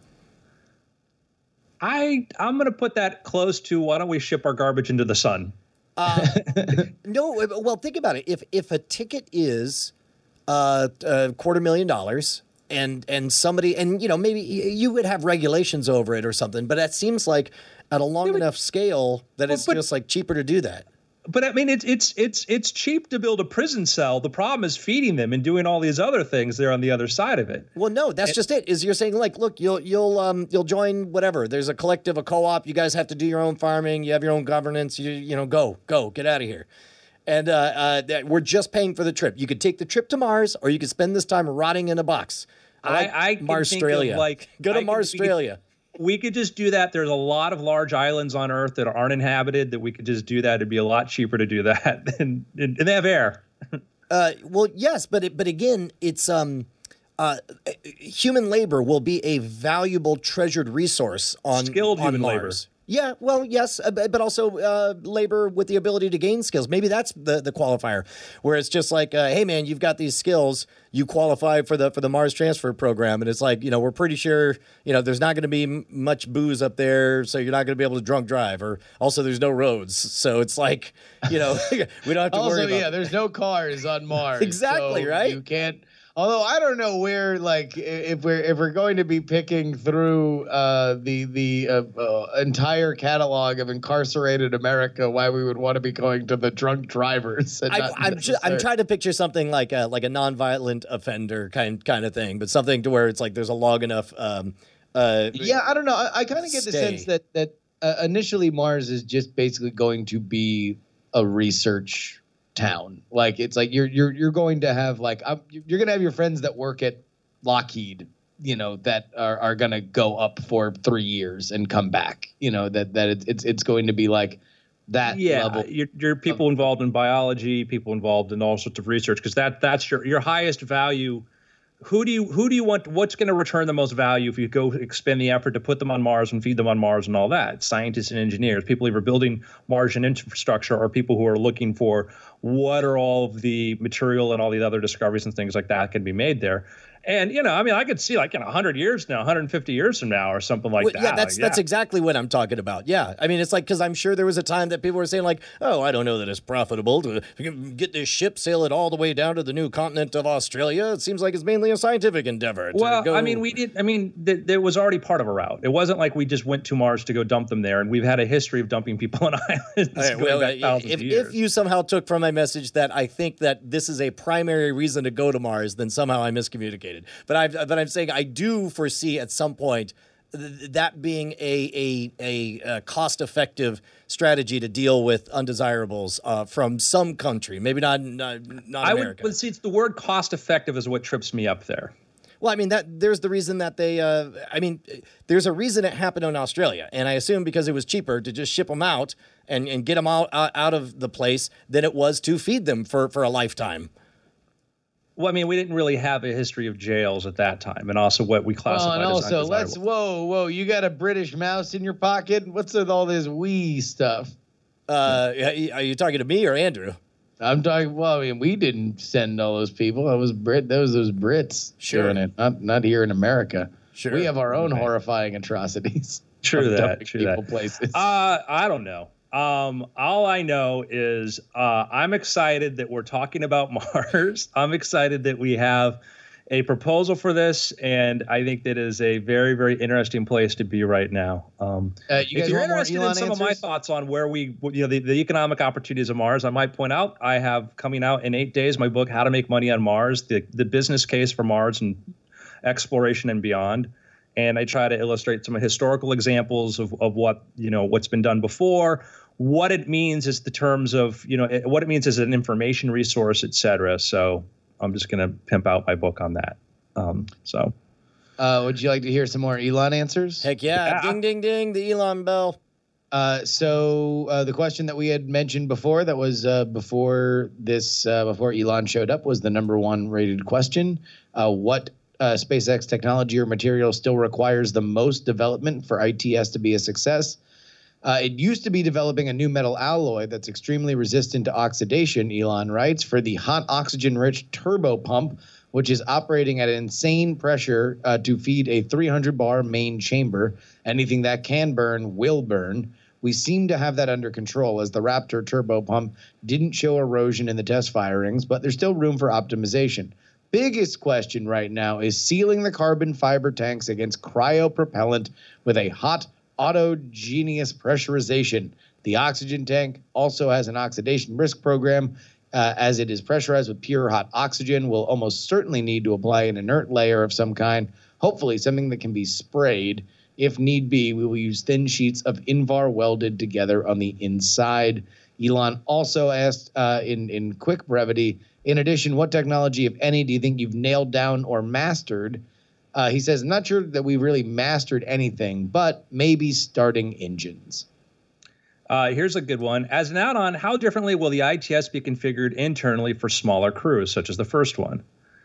I'm going to put that close to, why don't we ship our garbage into the sun? No, well, think about it. If a ticket is $250,000, and somebody, and maybe you would have regulations over it or something, but that seems like at a long enough scale that it's just like cheaper to do that. But I mean, it's cheap to build a prison cell. The problem is feeding them and doing all these other things there on the other side of it. Well, no, that's just it. Is you're saying like, look, you'll join whatever. There's a collective, a co-op. You guys have to do your own farming. You have your own governance. Go, get out of here. And we're just paying for the trip. You could take the trip to Mars, or you could spend this time rotting in a box. I Mars-Australia. Go to Mars-Australia. We could just do that. There's a lot of large islands on Earth that aren't inhabited that we could just do that. It'd be a lot cheaper to do that, and they have air. Well, yes, but again, it's human labor will be a valuable, treasured resource on skilled human Mars. Yeah, well, yes, but also labor with the ability to gain skills. Maybe that's the qualifier, where it's just like, hey, man, you've got these skills. You qualify for the Mars transfer program, and it's like, we're pretty sure, there's not going to be much booze up there, so you're not going to be able to drunk drive. Or also, there's no roads, so it's like, we don't have to worry about. There's no cars on Mars. Exactly, so right? You can't. Although I don't know where, like, if we're going to be picking through the entire catalog of incarcerated America, why we would want to be going to the drunk drivers. I'm trying to picture something like a nonviolent offender kind of thing, but something to where it's like there's a long enough. I don't know. I kind of get the sense that initially Mars is just basically going to be a research town. Like, it's like you're going to have you're going to have your friends that work at Lockheed, that are going to go up for 3 years and come back. It's going to be like that level. You're people involved in biology, people involved in all sorts of research, because that's your highest value. Who do you want? What's going to return the most value if you go expend the effort to put them on Mars and feed them on Mars and all that? Scientists and engineers, people either building Martian infrastructure or people who are looking for what are all of the material and all the other discoveries and things like that can be made there. And, I could see 100 years now, 150 years from now or something like that. Yeah, that's exactly what I'm talking about. Yeah. I mean, it's like, because I'm sure there was a time that people were saying like, oh, I don't know that it's profitable to get this ship, sail it all the way down to the new continent of Australia. It seems like it's mainly a scientific endeavor. There was already part of a route. It wasn't like we just went to Mars to go dump them there. And we've had a history of dumping people on islands going back thousands of years. If you somehow took from my message that I think that this is a primary reason to go to Mars, then somehow I miscommunicated. But I'm saying I do foresee at some point that being a cost-effective strategy to deal with undesirables from some country, maybe not America. But see, it's the word cost-effective is what trips me up there. Well, I mean, there's the reason that they. There's a reason it happened in Australia, and I assume because it was cheaper to just ship them out and get them out of the place than it was to feed them for a lifetime. Well, I mean, we didn't really have a history of jails at that time, and also what we classified as undesirable. Whoa, you got a British mouse in your pocket? What's with all this wee stuff? Are you talking to me or Andrew? I'm talking. Well, I mean, we didn't send all those people. That was those Brits doing it, not here in America. Sure, we have our own horrifying atrocities. True that. Places. I don't know. All I know is I'm excited that we're talking about Mars. I'm excited that we have a proposal for this, and I think that is a very, very interesting place to be right now. If you're interested in some of my thoughts on where the economic opportunities of Mars, I might point out I have coming out in 8 days my book, How to Make Money on Mars, the business case for Mars and exploration and beyond. And I try to illustrate some historical examples of what, what's been done before, what it means is the terms of, what it means as an information resource, et cetera. So I'm just going to pimp out my book on that. Would you like to hear some more Elon answers? Heck yeah. Ding, ding, ding, the Elon bell. So the question that we had mentioned before, that was before Elon showed up, was the number one rated question. What SpaceX technology or material still requires the most development for ITS to be a success? It used to be developing a new metal alloy that's extremely resistant to oxidation, Elon writes, for the hot oxygen-rich turbo pump, which is operating at an insane pressure to feed a 300-bar main chamber. Anything that can burn will burn. We seem to have that under control, as the Raptor turbo pump didn't show erosion in the test firings, but there's still room for optimization. Biggest question right now is sealing the carbon fiber tanks against cryopropellant with a hot autogenous pressurization. The oxygen tank also has an oxidation risk program, as it is pressurized with pure hot oxygen. Will almost certainly need to apply an inert layer of some kind, hopefully something that can be sprayed. If need be, we will use thin sheets of Invar welded together on the inside. Elon also asked in quick brevity, in addition, what technology, if any, do you think you've nailed down or mastered? He says, I'm not sure that we've really mastered anything, but maybe starting engines. Here's a good one. As an add-on, how differently will the ITS be configured internally for smaller crews, such as the first one?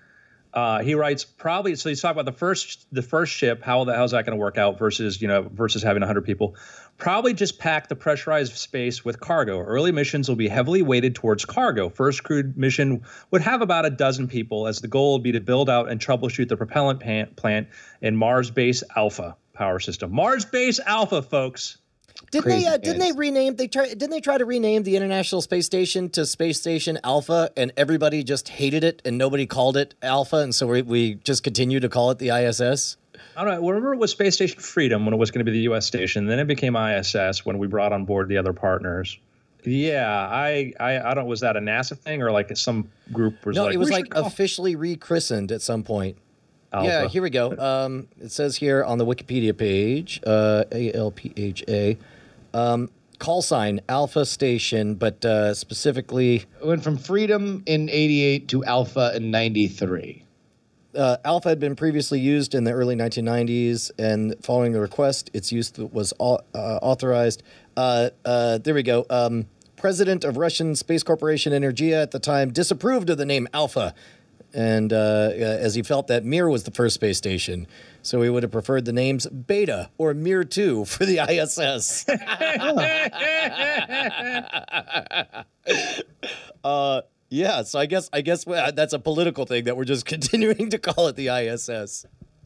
He writes probably. So he's talking about the first ship. How's that going to work out versus having 100 people? Probably just pack the pressurized space with cargo. Early missions will be heavily weighted towards cargo. First crewed mission would have about a dozen people, as the goal would be to build out and troubleshoot the propellant plant in Mars Base Alpha power system. Mars Base Alpha, folks. Didn't they rename? Didn't they try to rename the International Space Station to Space Station Alpha, and everybody just hated it, and nobody called it Alpha, and so we just continue to call it the ISS? I don't know. Well, remember it was Space Station Freedom when it was going to be the U.S. station. Then it became ISS when we brought on board the other partners. Yeah, I don't. Was that a NASA thing or like some group was? No, like, it was like officially rechristened at some point. Alpha. Yeah, here we go. It says here on the Wikipedia page, ALPHA, call sign Alpha Station, but specifically It went from Freedom in 88 to Alpha in 93. Alpha had been previously used in the early 1990s, and following the request, its use was authorized. There we go. President of Russian Space Corporation Energia at the time disapproved of the name Alpha, and as he felt that Mir was the first space station. So he would have preferred the names Beta or Mir 2 for the ISS. Yeah, so I guess that's a political thing that we're just continuing to call it the ISS.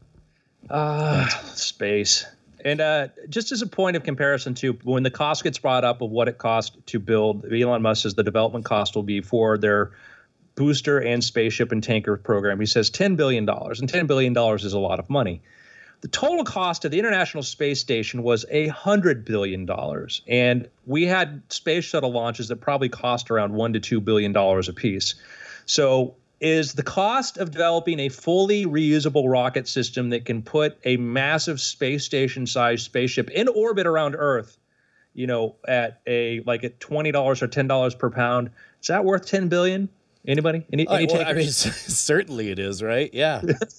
Space. And just as a point of comparison, too, when the cost gets brought up of what it costs to build, Elon Musk says the development cost will be for their booster and spaceship and tanker program. He says $10 billion, and $10 billion is a lot of money. The total cost of the International Space Station was $100 billion, and we had space shuttle launches that probably cost around $1 to $2 billion apiece. So is the cost of developing a fully reusable rocket system that can put a massive space station-sized spaceship in orbit around Earth, at $20 or $10 per pound, is that worth $10 billion? Anybody? Any takers? I mean, certainly it is, right? Yeah.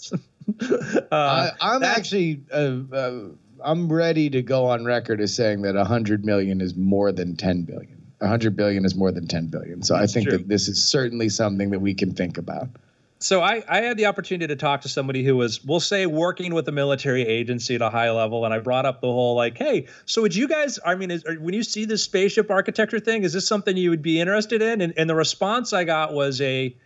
I'm actually I'm ready to go on record as saying that 100 million is more than 10 billion. 100 billion is more than 10 billion. So I think that this is certainly something that we can think about. So I had the opportunity to talk to somebody who was, we'll say, working with a military agency at a high level, and I brought up the whole hey, so would you guys? I mean, when you see this spaceship architecture thing, is this something you would be interested in? And the response I got was a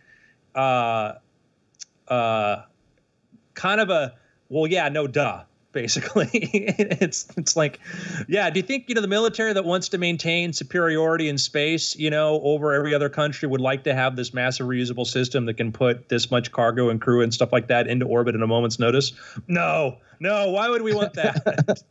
kind of a, well, yeah, no, duh. Basically, it's like, yeah. Do you think the military that wants to maintain superiority in space, over every other country would like to have this massive reusable system that can put this much cargo and crew and stuff like that into orbit in a moment's notice? No. Why would we want that?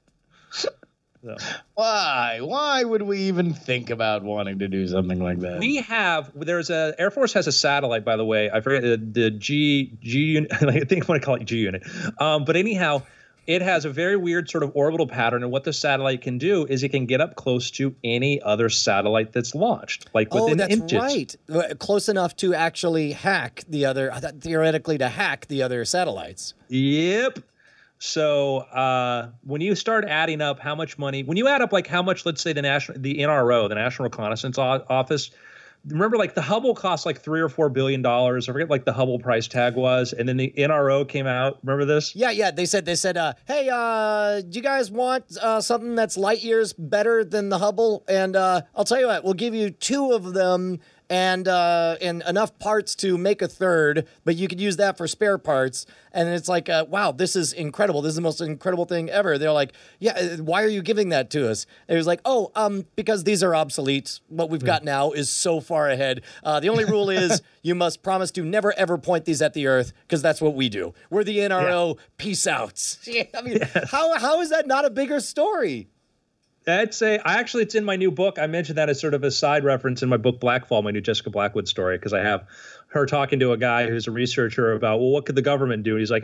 So. Why would we even think about wanting to do something like that? Air Force has a satellite, by the way. I forget the G unit. I think I want to call it G unit. But anyhow, it has a very weird sort of orbital pattern, and what the satellite can do is it can get up close to any other satellite that's launched, like within inches. Right. Close enough to actually theoretically to hack the other satellites. Yep. So when you start adding up how much money, when you add up how much, let's say the NRO, the National Reconnaissance Office, remember the Hubble cost $3 or $4 billion. I forget the Hubble price tag was, and then the NRO came out. Remember this? Yeah. They said, hey, do you guys want something that's light years better than the Hubble? And I'll tell you what, we'll give you 2 of them and enough parts to make a third, but you could use that for spare parts. And it's wow, this is incredible. This is the most incredible thing ever. They're like, yeah, why are you giving that to us? And it was because these are obsolete. What we've got now is so far ahead. The only rule is you must promise to never, ever point these at the Earth, because that's what we do. We're the NRO. Yeah. Peace out. I mean, how is that not a bigger story? I'd say it's in my new book. I mentioned that as sort of a side reference in my book Blackfall, my new Jessica Blackwood story, because I have her talking to a guy who's a researcher about, well, what could the government do? And he's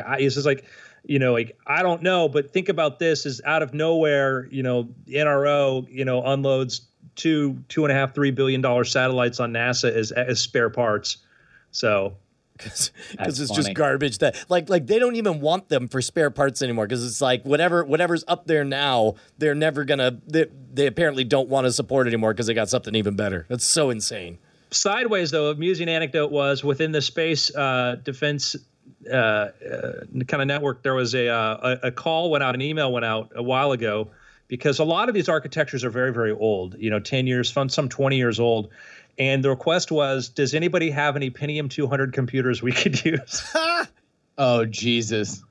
I don't know, but think about this: is out of nowhere, the NRO, unloads $2.5, $3 billion satellites on NASA as spare parts. So. Because it's funny. Just garbage that they don't even want them for spare parts anymore, because it's whatever's up there now, they're never gonna they apparently don't want to support anymore because they got something even better. That's so insane. Sideways, though, amusing anecdote was within the space defense kind of network, there was a call went out, an email went out a while ago, because a lot of these architectures are very, very old, 10 years, some 20 years old. And the request was, does anybody have any Pentium 200 computers we could use? Oh, Jesus.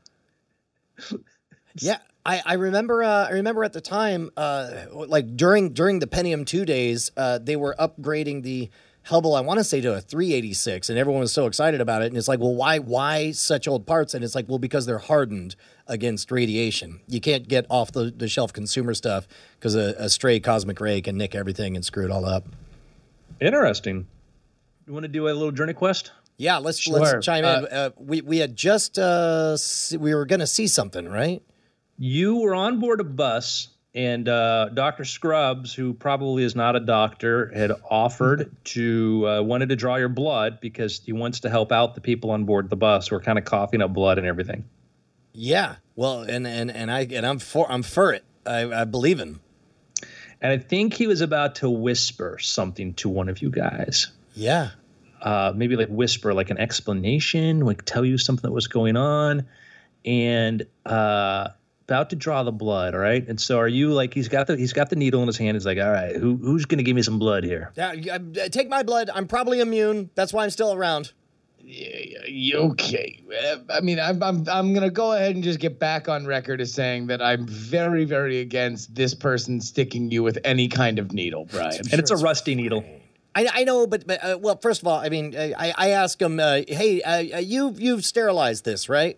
Yeah, I remember. I remember at the time, like during the Pentium 2 days, they were upgrading the Hubble. I want to say to a 386, and everyone was so excited about it. And it's like, well, why such old parts? And it's like, well, because they're hardened against radiation. You can't get off the shelf consumer stuff because a stray cosmic ray can nick everything and screw it all up. Interesting. You want to do a little journey quest? Yeah, let's chime in. We had just we were going to see something, right? You were on board a bus, and Dr. Scrubs, who probably is not a doctor, had offered to wanted to draw your blood because he wants to help out the people on board the bus who are kind of coughing up blood and everything. Yeah, well, and I'm for it. I believe him. And I think he was about to whisper something to one of you guys. Yeah. Maybe like whisper, like an explanation, like tell you something that was going on, and about to draw the blood. All right. And so are you like, he's got the needle in his hand. He's like, all right, who's going to give me some blood here? Yeah, take my blood. I'm probably immune. That's why I'm still around. Yeah, okay. I mean, I'm gonna go ahead and just get back on record as saying that I'm very, very against this person sticking you with any kind of needle, Brian. And it's a rusty needle. I know, but well, first of all, I mean, I asked him, hey, you've sterilized this, right?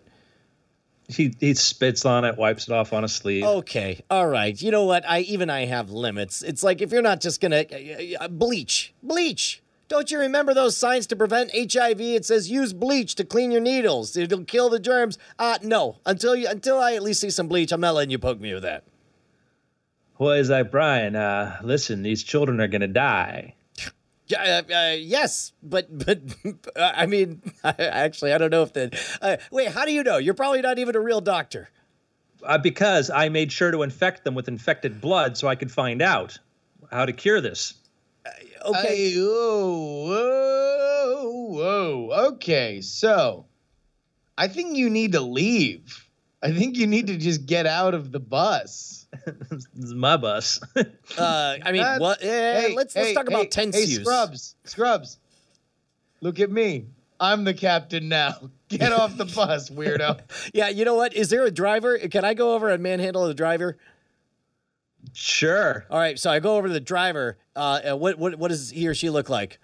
He spits on it, wipes it off on a sleeve. Okay, all right. You know what? I have limits. It's like if you're not just gonna bleach. Don't you remember those signs to prevent HIV? It says use bleach to clean your needles. It'll kill the germs. No. Until I at least see some bleach, I'm not letting you poke me with that. Well, he's like, Brian, listen, these children are gonna die. Yes, but I mean, I don't know if that. Wait, how do you know? You're probably not even a real doctor. Because I made sure to infect them with infected blood so I could find out how to cure this. Okay. Whoa. Okay, so I think you need to leave. I think you need to just get out of the bus. This is my bus. I mean, what? Let's talk about tense use. Scrubs. Look at me. I'm the captain now. Get off the bus, weirdo. Yeah, you know what? Is there a driver? Can I go over and manhandle the driver? Sure. All right, so I go over to the driver. What does he or she look like?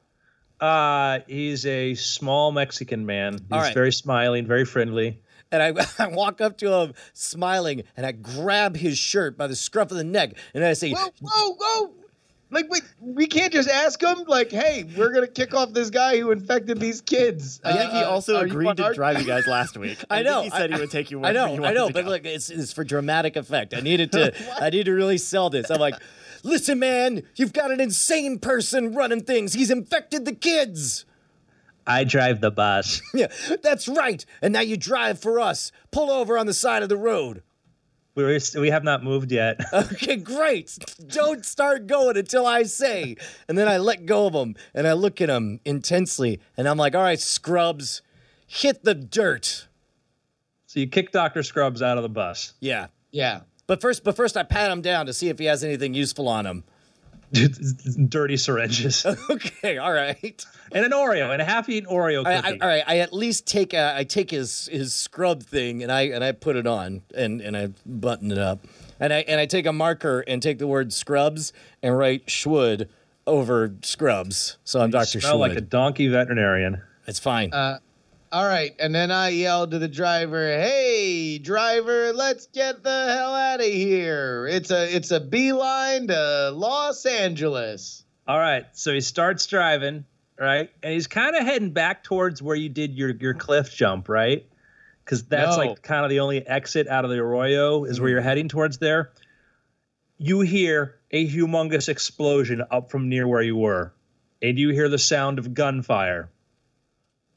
He's a small Mexican man. He's right. very smiling, very friendly. And I walk up to him smiling, and I grab his shirt by the scruff of the neck, and I say, Whoa. Like, wait, we can't just ask him, like, hey, we're going to kick off this guy who infected these kids. I think he also agreed to drive you guys last week. I know. He said he would take you I wherever you wanted know, to but go. look, it's for dramatic effect. I need to really sell this. I'm like, listen, man, you've got an insane person running things. He's infected the kids. I drive the bus. Yeah, that's right. And now you drive for us. Pull over on the side of the road. We have not moved yet. Okay, great. Don't start going until I say. And then I let go of him, and I look at him intensely, and I'm like, all right, Scrubs, hit the dirt. So you kick Dr. Scrubs out of the bus. Yeah. Yeah. But first I pat him down to see if he has anything useful on him. Dirty syringes. Okay, all right. And an Oreo, and a half-eaten Oreo cookie. All right, I at least take his scrub thing and I put it on and I button it up. And I take a marker and take the word Scrubs and write Schwood over Scrubs. So I'm Dr. Smell Schwood. like a donkey veterinarian. It's fine. All right, and then I yelled to the driver, "Hey, driver, let's get the hell out of here! It's a beeline to Los Angeles." All right, so he starts driving, right, and he's kind of heading back towards where you did your cliff jump, right? Because that's like kind of the only exit out of the Arroyo is where you're heading towards there. You hear a humongous explosion up from near where you were, and you hear the sound of gunfire.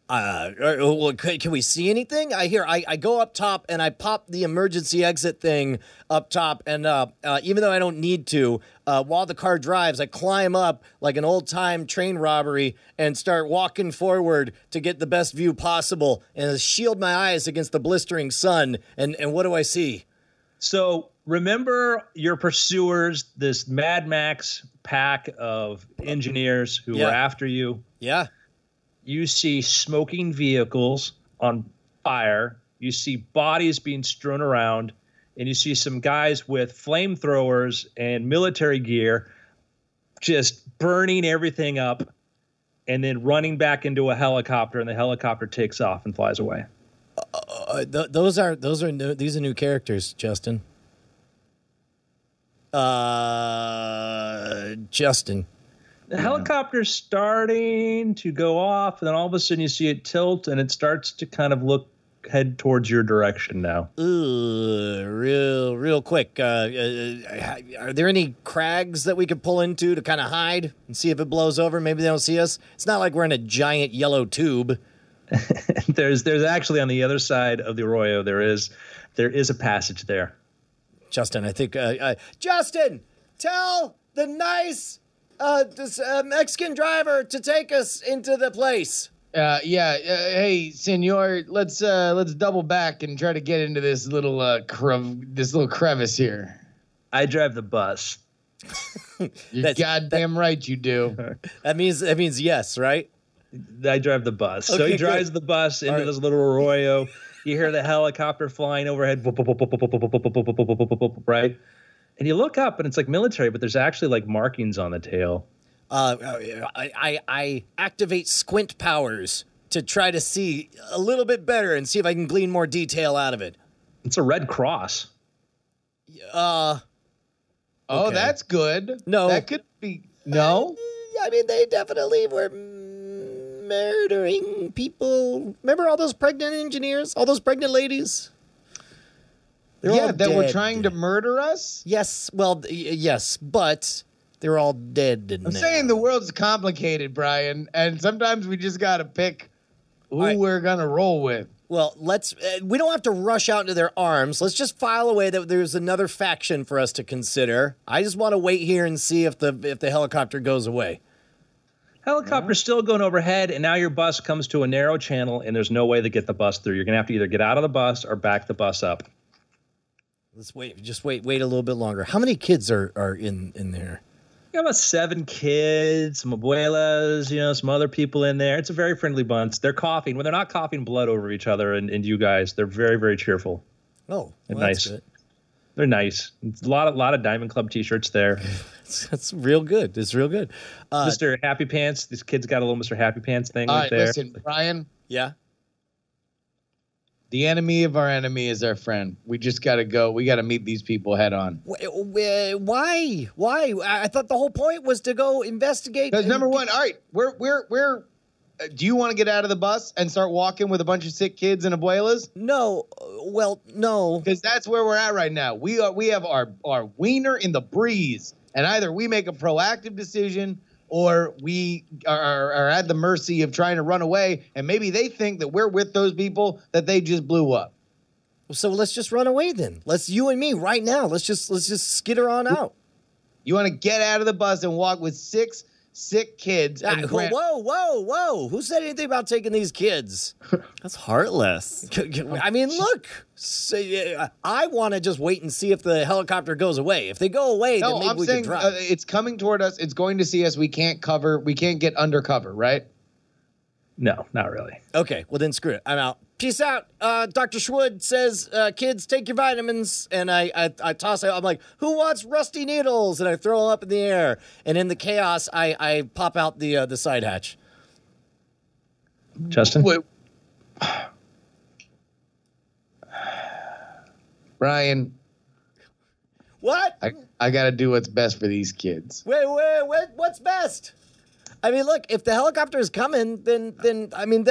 Well, can we see anything? I go up top and I pop the emergency exit thing up top, and even though I don't need to, while the car drives, I climb up like an old-time train robbery and start walking forward to get the best view possible and shield my eyes against the blistering sun. And what do I see? So remember your pursuers, this Mad Max pack of engineers who were after you. Yeah. You see smoking vehicles on fire. You see bodies being strewn around. And you see some guys with flamethrowers and military gear just burning everything up and then running back into a helicopter. And the helicopter takes off and flies away. These are new characters, Justin. Justin. The helicopter's starting to go off, and then all of a sudden you see it tilt, and it starts to kind of head towards your direction now. Real quick. Are there any crags that we could pull into to kind of hide and see if it blows over? Maybe they don't see us. It's not like we're in a giant yellow tube. There's actually on the other side of the arroyo, there is a passage there. Justin, I think Justin, tell the nice Mexican driver to take us into the place. Hey, senor, let's double back and try to get into this little crevice here. I drive the bus. You're goddamn right you do. That means yes, right? I drive the bus. Okay, so he drives the bus into this little arroyo. You hear the helicopter flying overhead, right? And you look up, and it's like military, but there's actually like markings on the tail. I activate squint powers to try to see a little bit better and see if I can glean more detail out of it. It's a Red Cross. Oh, that's good. No. That could be. No? I mean, they definitely were murdering people. Remember all those pregnant engineers? All those pregnant ladies? That were trying to murder us? Yes, well, yes, but they're all dead now. I'm saying the world's complicated, Brian, and sometimes we just got to pick who we're going to roll with. Well, we don't have to rush out into their arms. Let's just file away that there's another faction for us to consider. I just want to wait here and see if the helicopter goes away. Helicopter's still going overhead, and now your bus comes to a narrow channel, and there's no way to get the bus through. You're going to have to either get out of the bus or back the bus up. Let's wait. Just wait a little bit longer. How many kids are in there? We got about 7 kids, some abuelas, some other people in there. It's a very friendly bunch. They're coughing. When they're not coughing blood over each other and you guys, they're very, very cheerful. Oh, well, nice. That's good. They're nice. It's a lot of Diamond Club T-shirts there. That's real good. It's real good. Mr. Happy Pants. These kids got a little Mr. Happy Pants thing right there. Listen, Brian. Yeah. The enemy of our enemy is our friend. We just got to go. We got to meet these people head on. Why? I thought the whole point was to go investigate. Because number one, all right, we're. Do you want to get out of the bus and start walking with a bunch of sick kids and abuelas? No. Well, no. Because that's where we're at right now. We have our wiener in the breeze, and either we make a proactive decision or we are at the mercy of trying to run away, and maybe they think that we're with those people that they just blew up. So let's just run away then. You and me right now. Let's just skitter on out. You want to get out of the bus and walk with 6 sick kids. Whoa. Who said anything about taking these kids? That's heartless. I mean, look. I want to just wait and see if the helicopter goes away. If they go away, then maybe we can drive. It's coming toward us. It's going to see us. We can't get undercover, right? No, not really. Okay, well then screw it. I'm out. Peace out. Dr. Schwood says, kids, take your vitamins. And I toss it. I'm like, who wants rusty needles? And I throw them up in the air. And in the chaos, I pop out the side hatch. Justin? Wait. Brian. What? I got to do what's best for these kids. Wait, what's best? I mean, look, if the helicopter is coming, then I mean,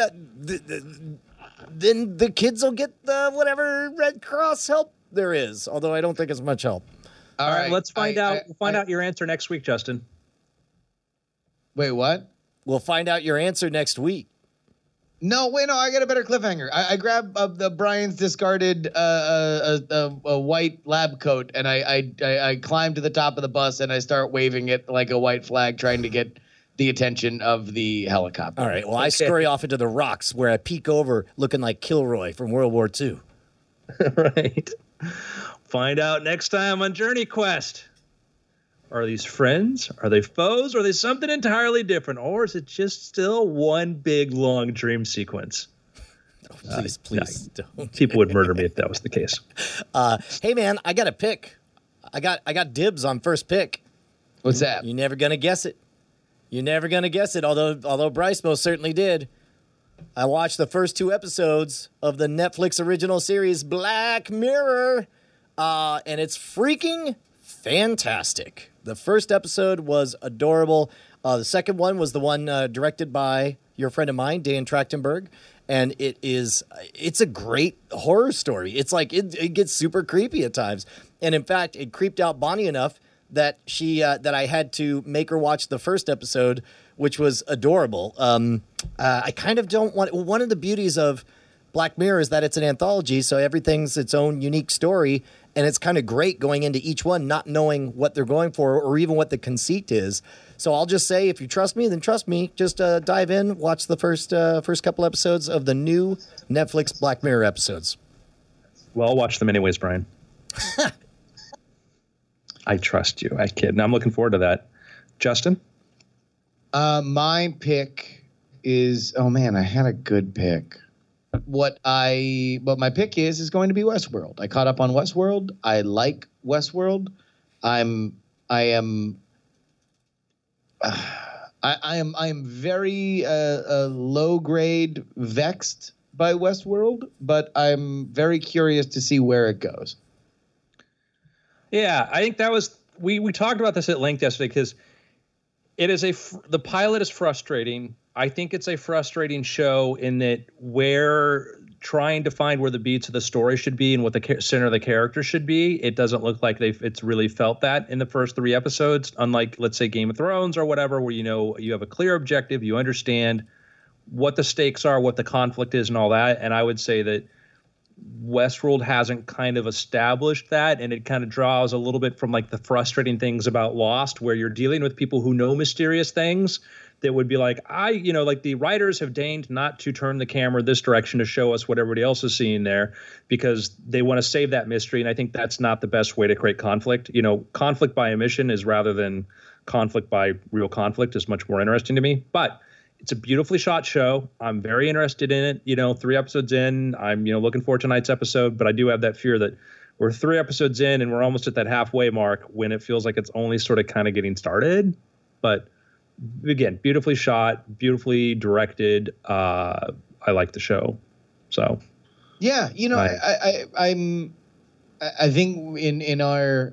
then the kids will get the whatever Red Cross help there is, although I don't think it's much help. All right, let's find out. We'll find out your answer next week, Justin. Wait, what? We'll find out your answer next week. No, wait, no, I got a better cliffhanger. I grab the Brian's discarded a white lab coat, and I climb to the top of the bus, and I start waving it like a white flag, trying to get the attention of the helicopter. All right. Well, I scurry off into the rocks where I peek over looking like Kilroy from World War II. Right. Find out next time on Journey Quest. Are these friends? Are they foes? Or are they something entirely different? Or is it just still one big, long dream sequence? Oh, please don't. People would murder me if that was the case. Hey, man, I got a pick. I got dibs on first pick. What's that? You're never going to guess it. You're never going to guess it, although Bryce most certainly did. I watched the first 2 episodes of the Netflix original series Black Mirror, and it's freaking fantastic. The first episode was adorable. The second one was the one directed by your friend of mine, Dan Trachtenberg, and it's a great horror story. It's like it gets super creepy at times, and in fact, it creeped out Bonnie enough that that I had to make her watch the first episode, which was adorable. I kind of don't want. One of the beauties of Black Mirror is that it's an anthology, so everything's its own unique story, and it's kind of great going into each one not knowing what they're going for or even what the conceit is. So I'll just say, if you trust me, then trust me. Just dive in, watch the first couple episodes of the new Netflix Black Mirror episodes. Well, I'll watch them anyways, Brian. I trust you. I kid. And I'm looking forward to that. Justin? My pick is, oh man, I had a good pick. What my pick is going to be Westworld. I caught up on Westworld. I like Westworld. I am very low grade vexed by Westworld, but I'm very curious to see where it goes. Yeah, I think that was we talked about this at length yesterday because it is the pilot is frustrating. I think it's a frustrating show in that we're trying to find where the beats of the story should be and what the center of the character should be. It doesn't look like it's really felt that in the first 3 episodes, unlike, let's say, Game of Thrones or whatever, where you have a clear objective, you understand what the stakes are, what the conflict is, and all that. And I would say that Westworld hasn't kind of established that, and it kind of draws a little bit from like the frustrating things about Lost, where you're dealing with people who know mysterious things that would be like, like the writers have deigned not to turn the camera this direction to show us what everybody else is seeing there because they want to save that mystery. And I think that's not the best way to create conflict. Conflict by omission is rather than conflict by real conflict is much more interesting to me, but it's a beautifully shot show. I'm very interested in it. 3 episodes in, I'm, looking forward to tonight's episode, but I do have that fear that we're 3 episodes in and we're almost at that halfway mark when it feels like it's only sort of kind of getting started. But again, beautifully shot, beautifully directed. I like the show. So, yeah, I think in our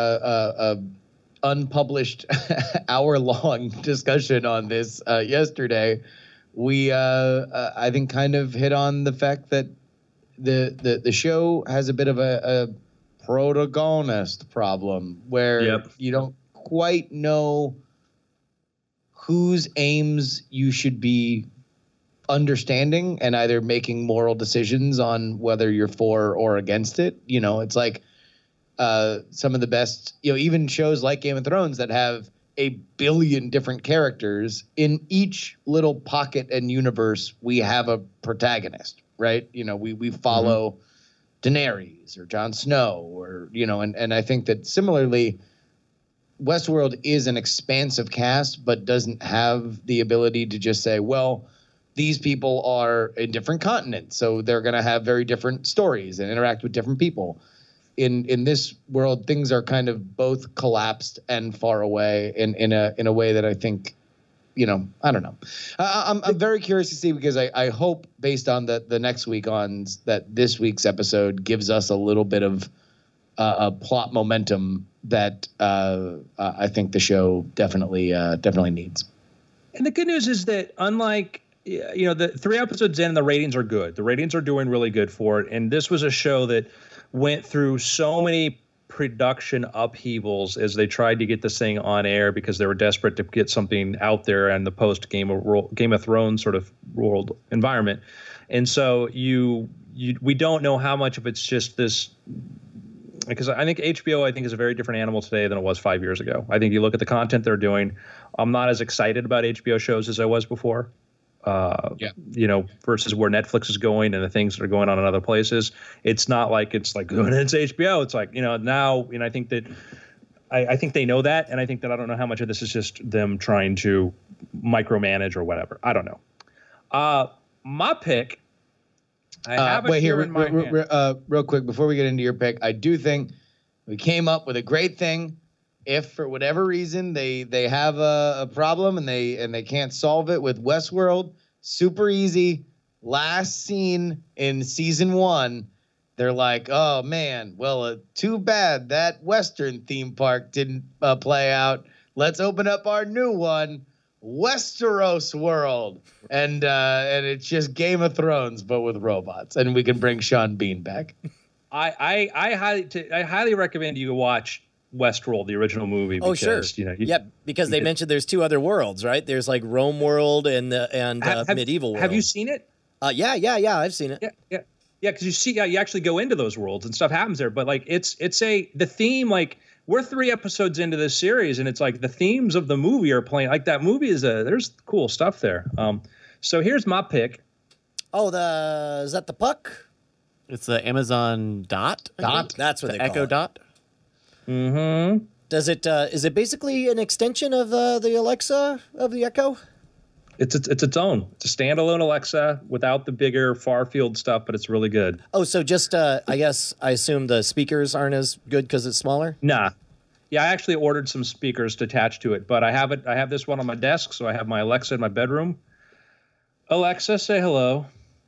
unpublished hour-long discussion on this yesterday, we I think kind of hit on the fact that the show has a bit of a protagonist problem where you don't quite know whose aims you should be understanding and either making moral decisions on whether you're for or against it. It's like some of the best, even shows like Game of Thrones that have a billion different characters in each little pocket and universe. We have a protagonist, right? We follow Daenerys or Jon Snow or, and I think that similarly, Westworld is an expansive cast, but doesn't have the ability to just say, well, these people are in different continents, so they're going to have very different stories and interact with different people. In this world, things are kind of both collapsed and far away in a way that I think, I don't know. I'm very curious to see because I hope based on the next week on that this week's episode gives us a little bit of a plot momentum that I think the show definitely needs. And the good news is that unlike the 3 episodes in, the ratings are good. The ratings are doing really good for it. And this was a show that went through so many production upheavals as they tried to get this thing on air because they were desperate to get something out there in the post Game of Thrones sort of world environment. And so we don't know how much of it's just this, because I think HBO is a very different animal today than it was 5 years ago. I think you look at the content they're doing, I'm not as excited about HBO shows as I was before. Versus where Netflix is going and the things that are going on in other places. It's not like it's like, oh, it's HBO. It's like, now, I think that I think they know that. And I think that I don't know how much of this is just them trying to micromanage or whatever. I don't know. My pick, I have wait here, real quick before we get into your pick. I do think we came up with a great thing. If for whatever reason they have a problem and they can't solve it with Westworld, super easy. Last scene in season 1, they're like, oh man, well, too bad that Western theme park didn't play out. Let's open up our new one, Westeros World, and it's just Game of Thrones but with robots, and we can bring Sean Bean back. I highly recommend you watch Westworld, the original movie. Because, sure. Because they mentioned there's 2 other worlds, right? There's like Rome world and medieval world. Have you seen it? Yeah, I've seen it. Yeah. Because you see, you actually go into those worlds and stuff happens there. But like, the theme, like we're 3 episodes into this series, and it's like the themes of the movie are playing. Like that movie there's cool stuff there. So here's my pick. Oh, is that the Puck? It's the Amazon Dot. That's what they call Echo it. Dot. Mm-hmm. Does it? Is it basically an extension of the Alexa of the Echo? It's its own. It's a standalone Alexa without the bigger far field stuff, but it's really good. Oh, so just I assume the speakers aren't as good because it's smaller. Nah. Yeah, I actually ordered some speakers to attach to it, but I have this one on my desk, so I have my Alexa in my bedroom. Alexa, say hello.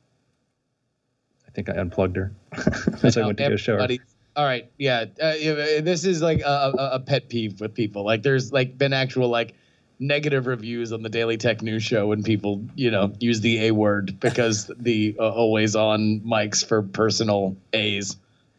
I think I unplugged her as I went to go show her. All right, yeah. This is like a pet peeve with people. Like, there's like been actual like negative reviews on the Daily Tech News Show when people use the A word because the always on mics for personal A's.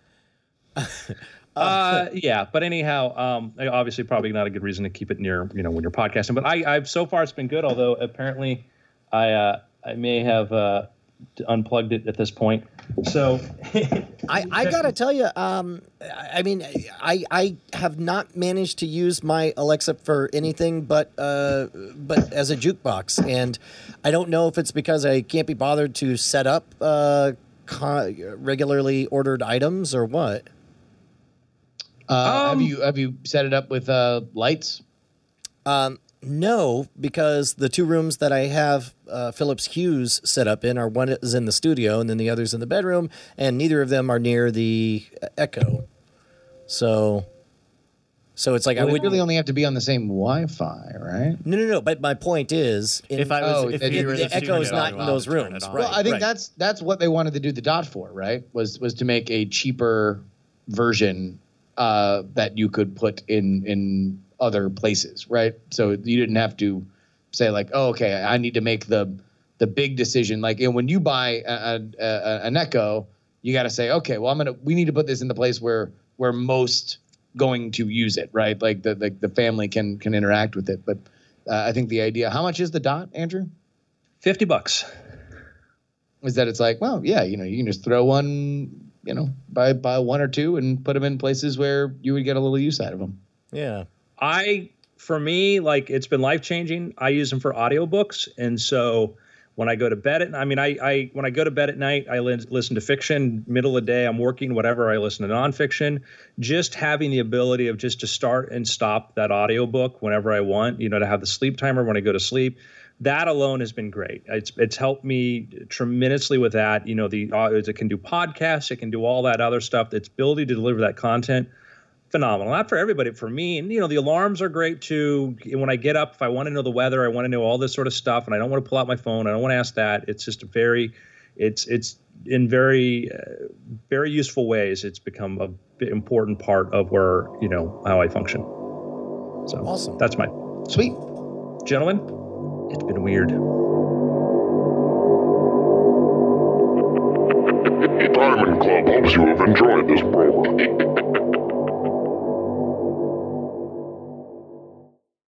Yeah, but anyhow, obviously probably not a good reason to keep it near when you're podcasting. But I've so far it's been good. Although apparently I may have unplugged it at this point. So I gotta tell you, I mean, I have not managed to use my Alexa for anything but as a jukebox, and I don't know if it's because I can't be bothered to set up regularly ordered items or what. Have you set it up with lights? No, because the 2 rooms that I have Philips Hues set up in one is in the studio and then the other's in the bedroom, and neither of them are near the Echo. So it's like I would really only have to be on the same Wi-Fi, right? No. But my point is, the Echo is not in those rooms. Right, well, I think that's what they wanted to do the Dot for, right? Was to make a cheaper version that you could put in other places, right? So you didn't have to say like, oh, okay, I need to make the big decision. Like, when you buy an Echo, you got to say, okay, well, we need to put this in the place where we're most going to use it, right? Like the family can interact with it. But I think the idea, how much is the Dot, Andrew? $50. Is that it's like, well, yeah, you can just throw one, buy 1 or 2 and put them in places where you would get a little use out of them. Yeah. For me, like, it's been life-changing. I use them for audiobooks. And so when I go to bed when I go to bed at night, I listen to fiction. Middle of the day, I'm working, whatever, I listen to nonfiction. Just having the ability of just to start and stop that audiobook whenever I want, to have the sleep timer when I go to sleep. That alone has been great. It's helped me tremendously with that. It can do podcasts. It can do all that other stuff. Its ability to deliver that content, phenomenal. Not for everybody, for me. And, the alarms are great too. And when I get up, if I want to know the weather, I want to know all this sort of stuff, and I don't want to pull out my phone, I don't want to ask that. It's just it's in very, very useful ways. It's become an important part of where, how I function. So awesome. That's my sweet. Gentlemen, it's been weird. Diamond Club hopes you have enjoyed this program.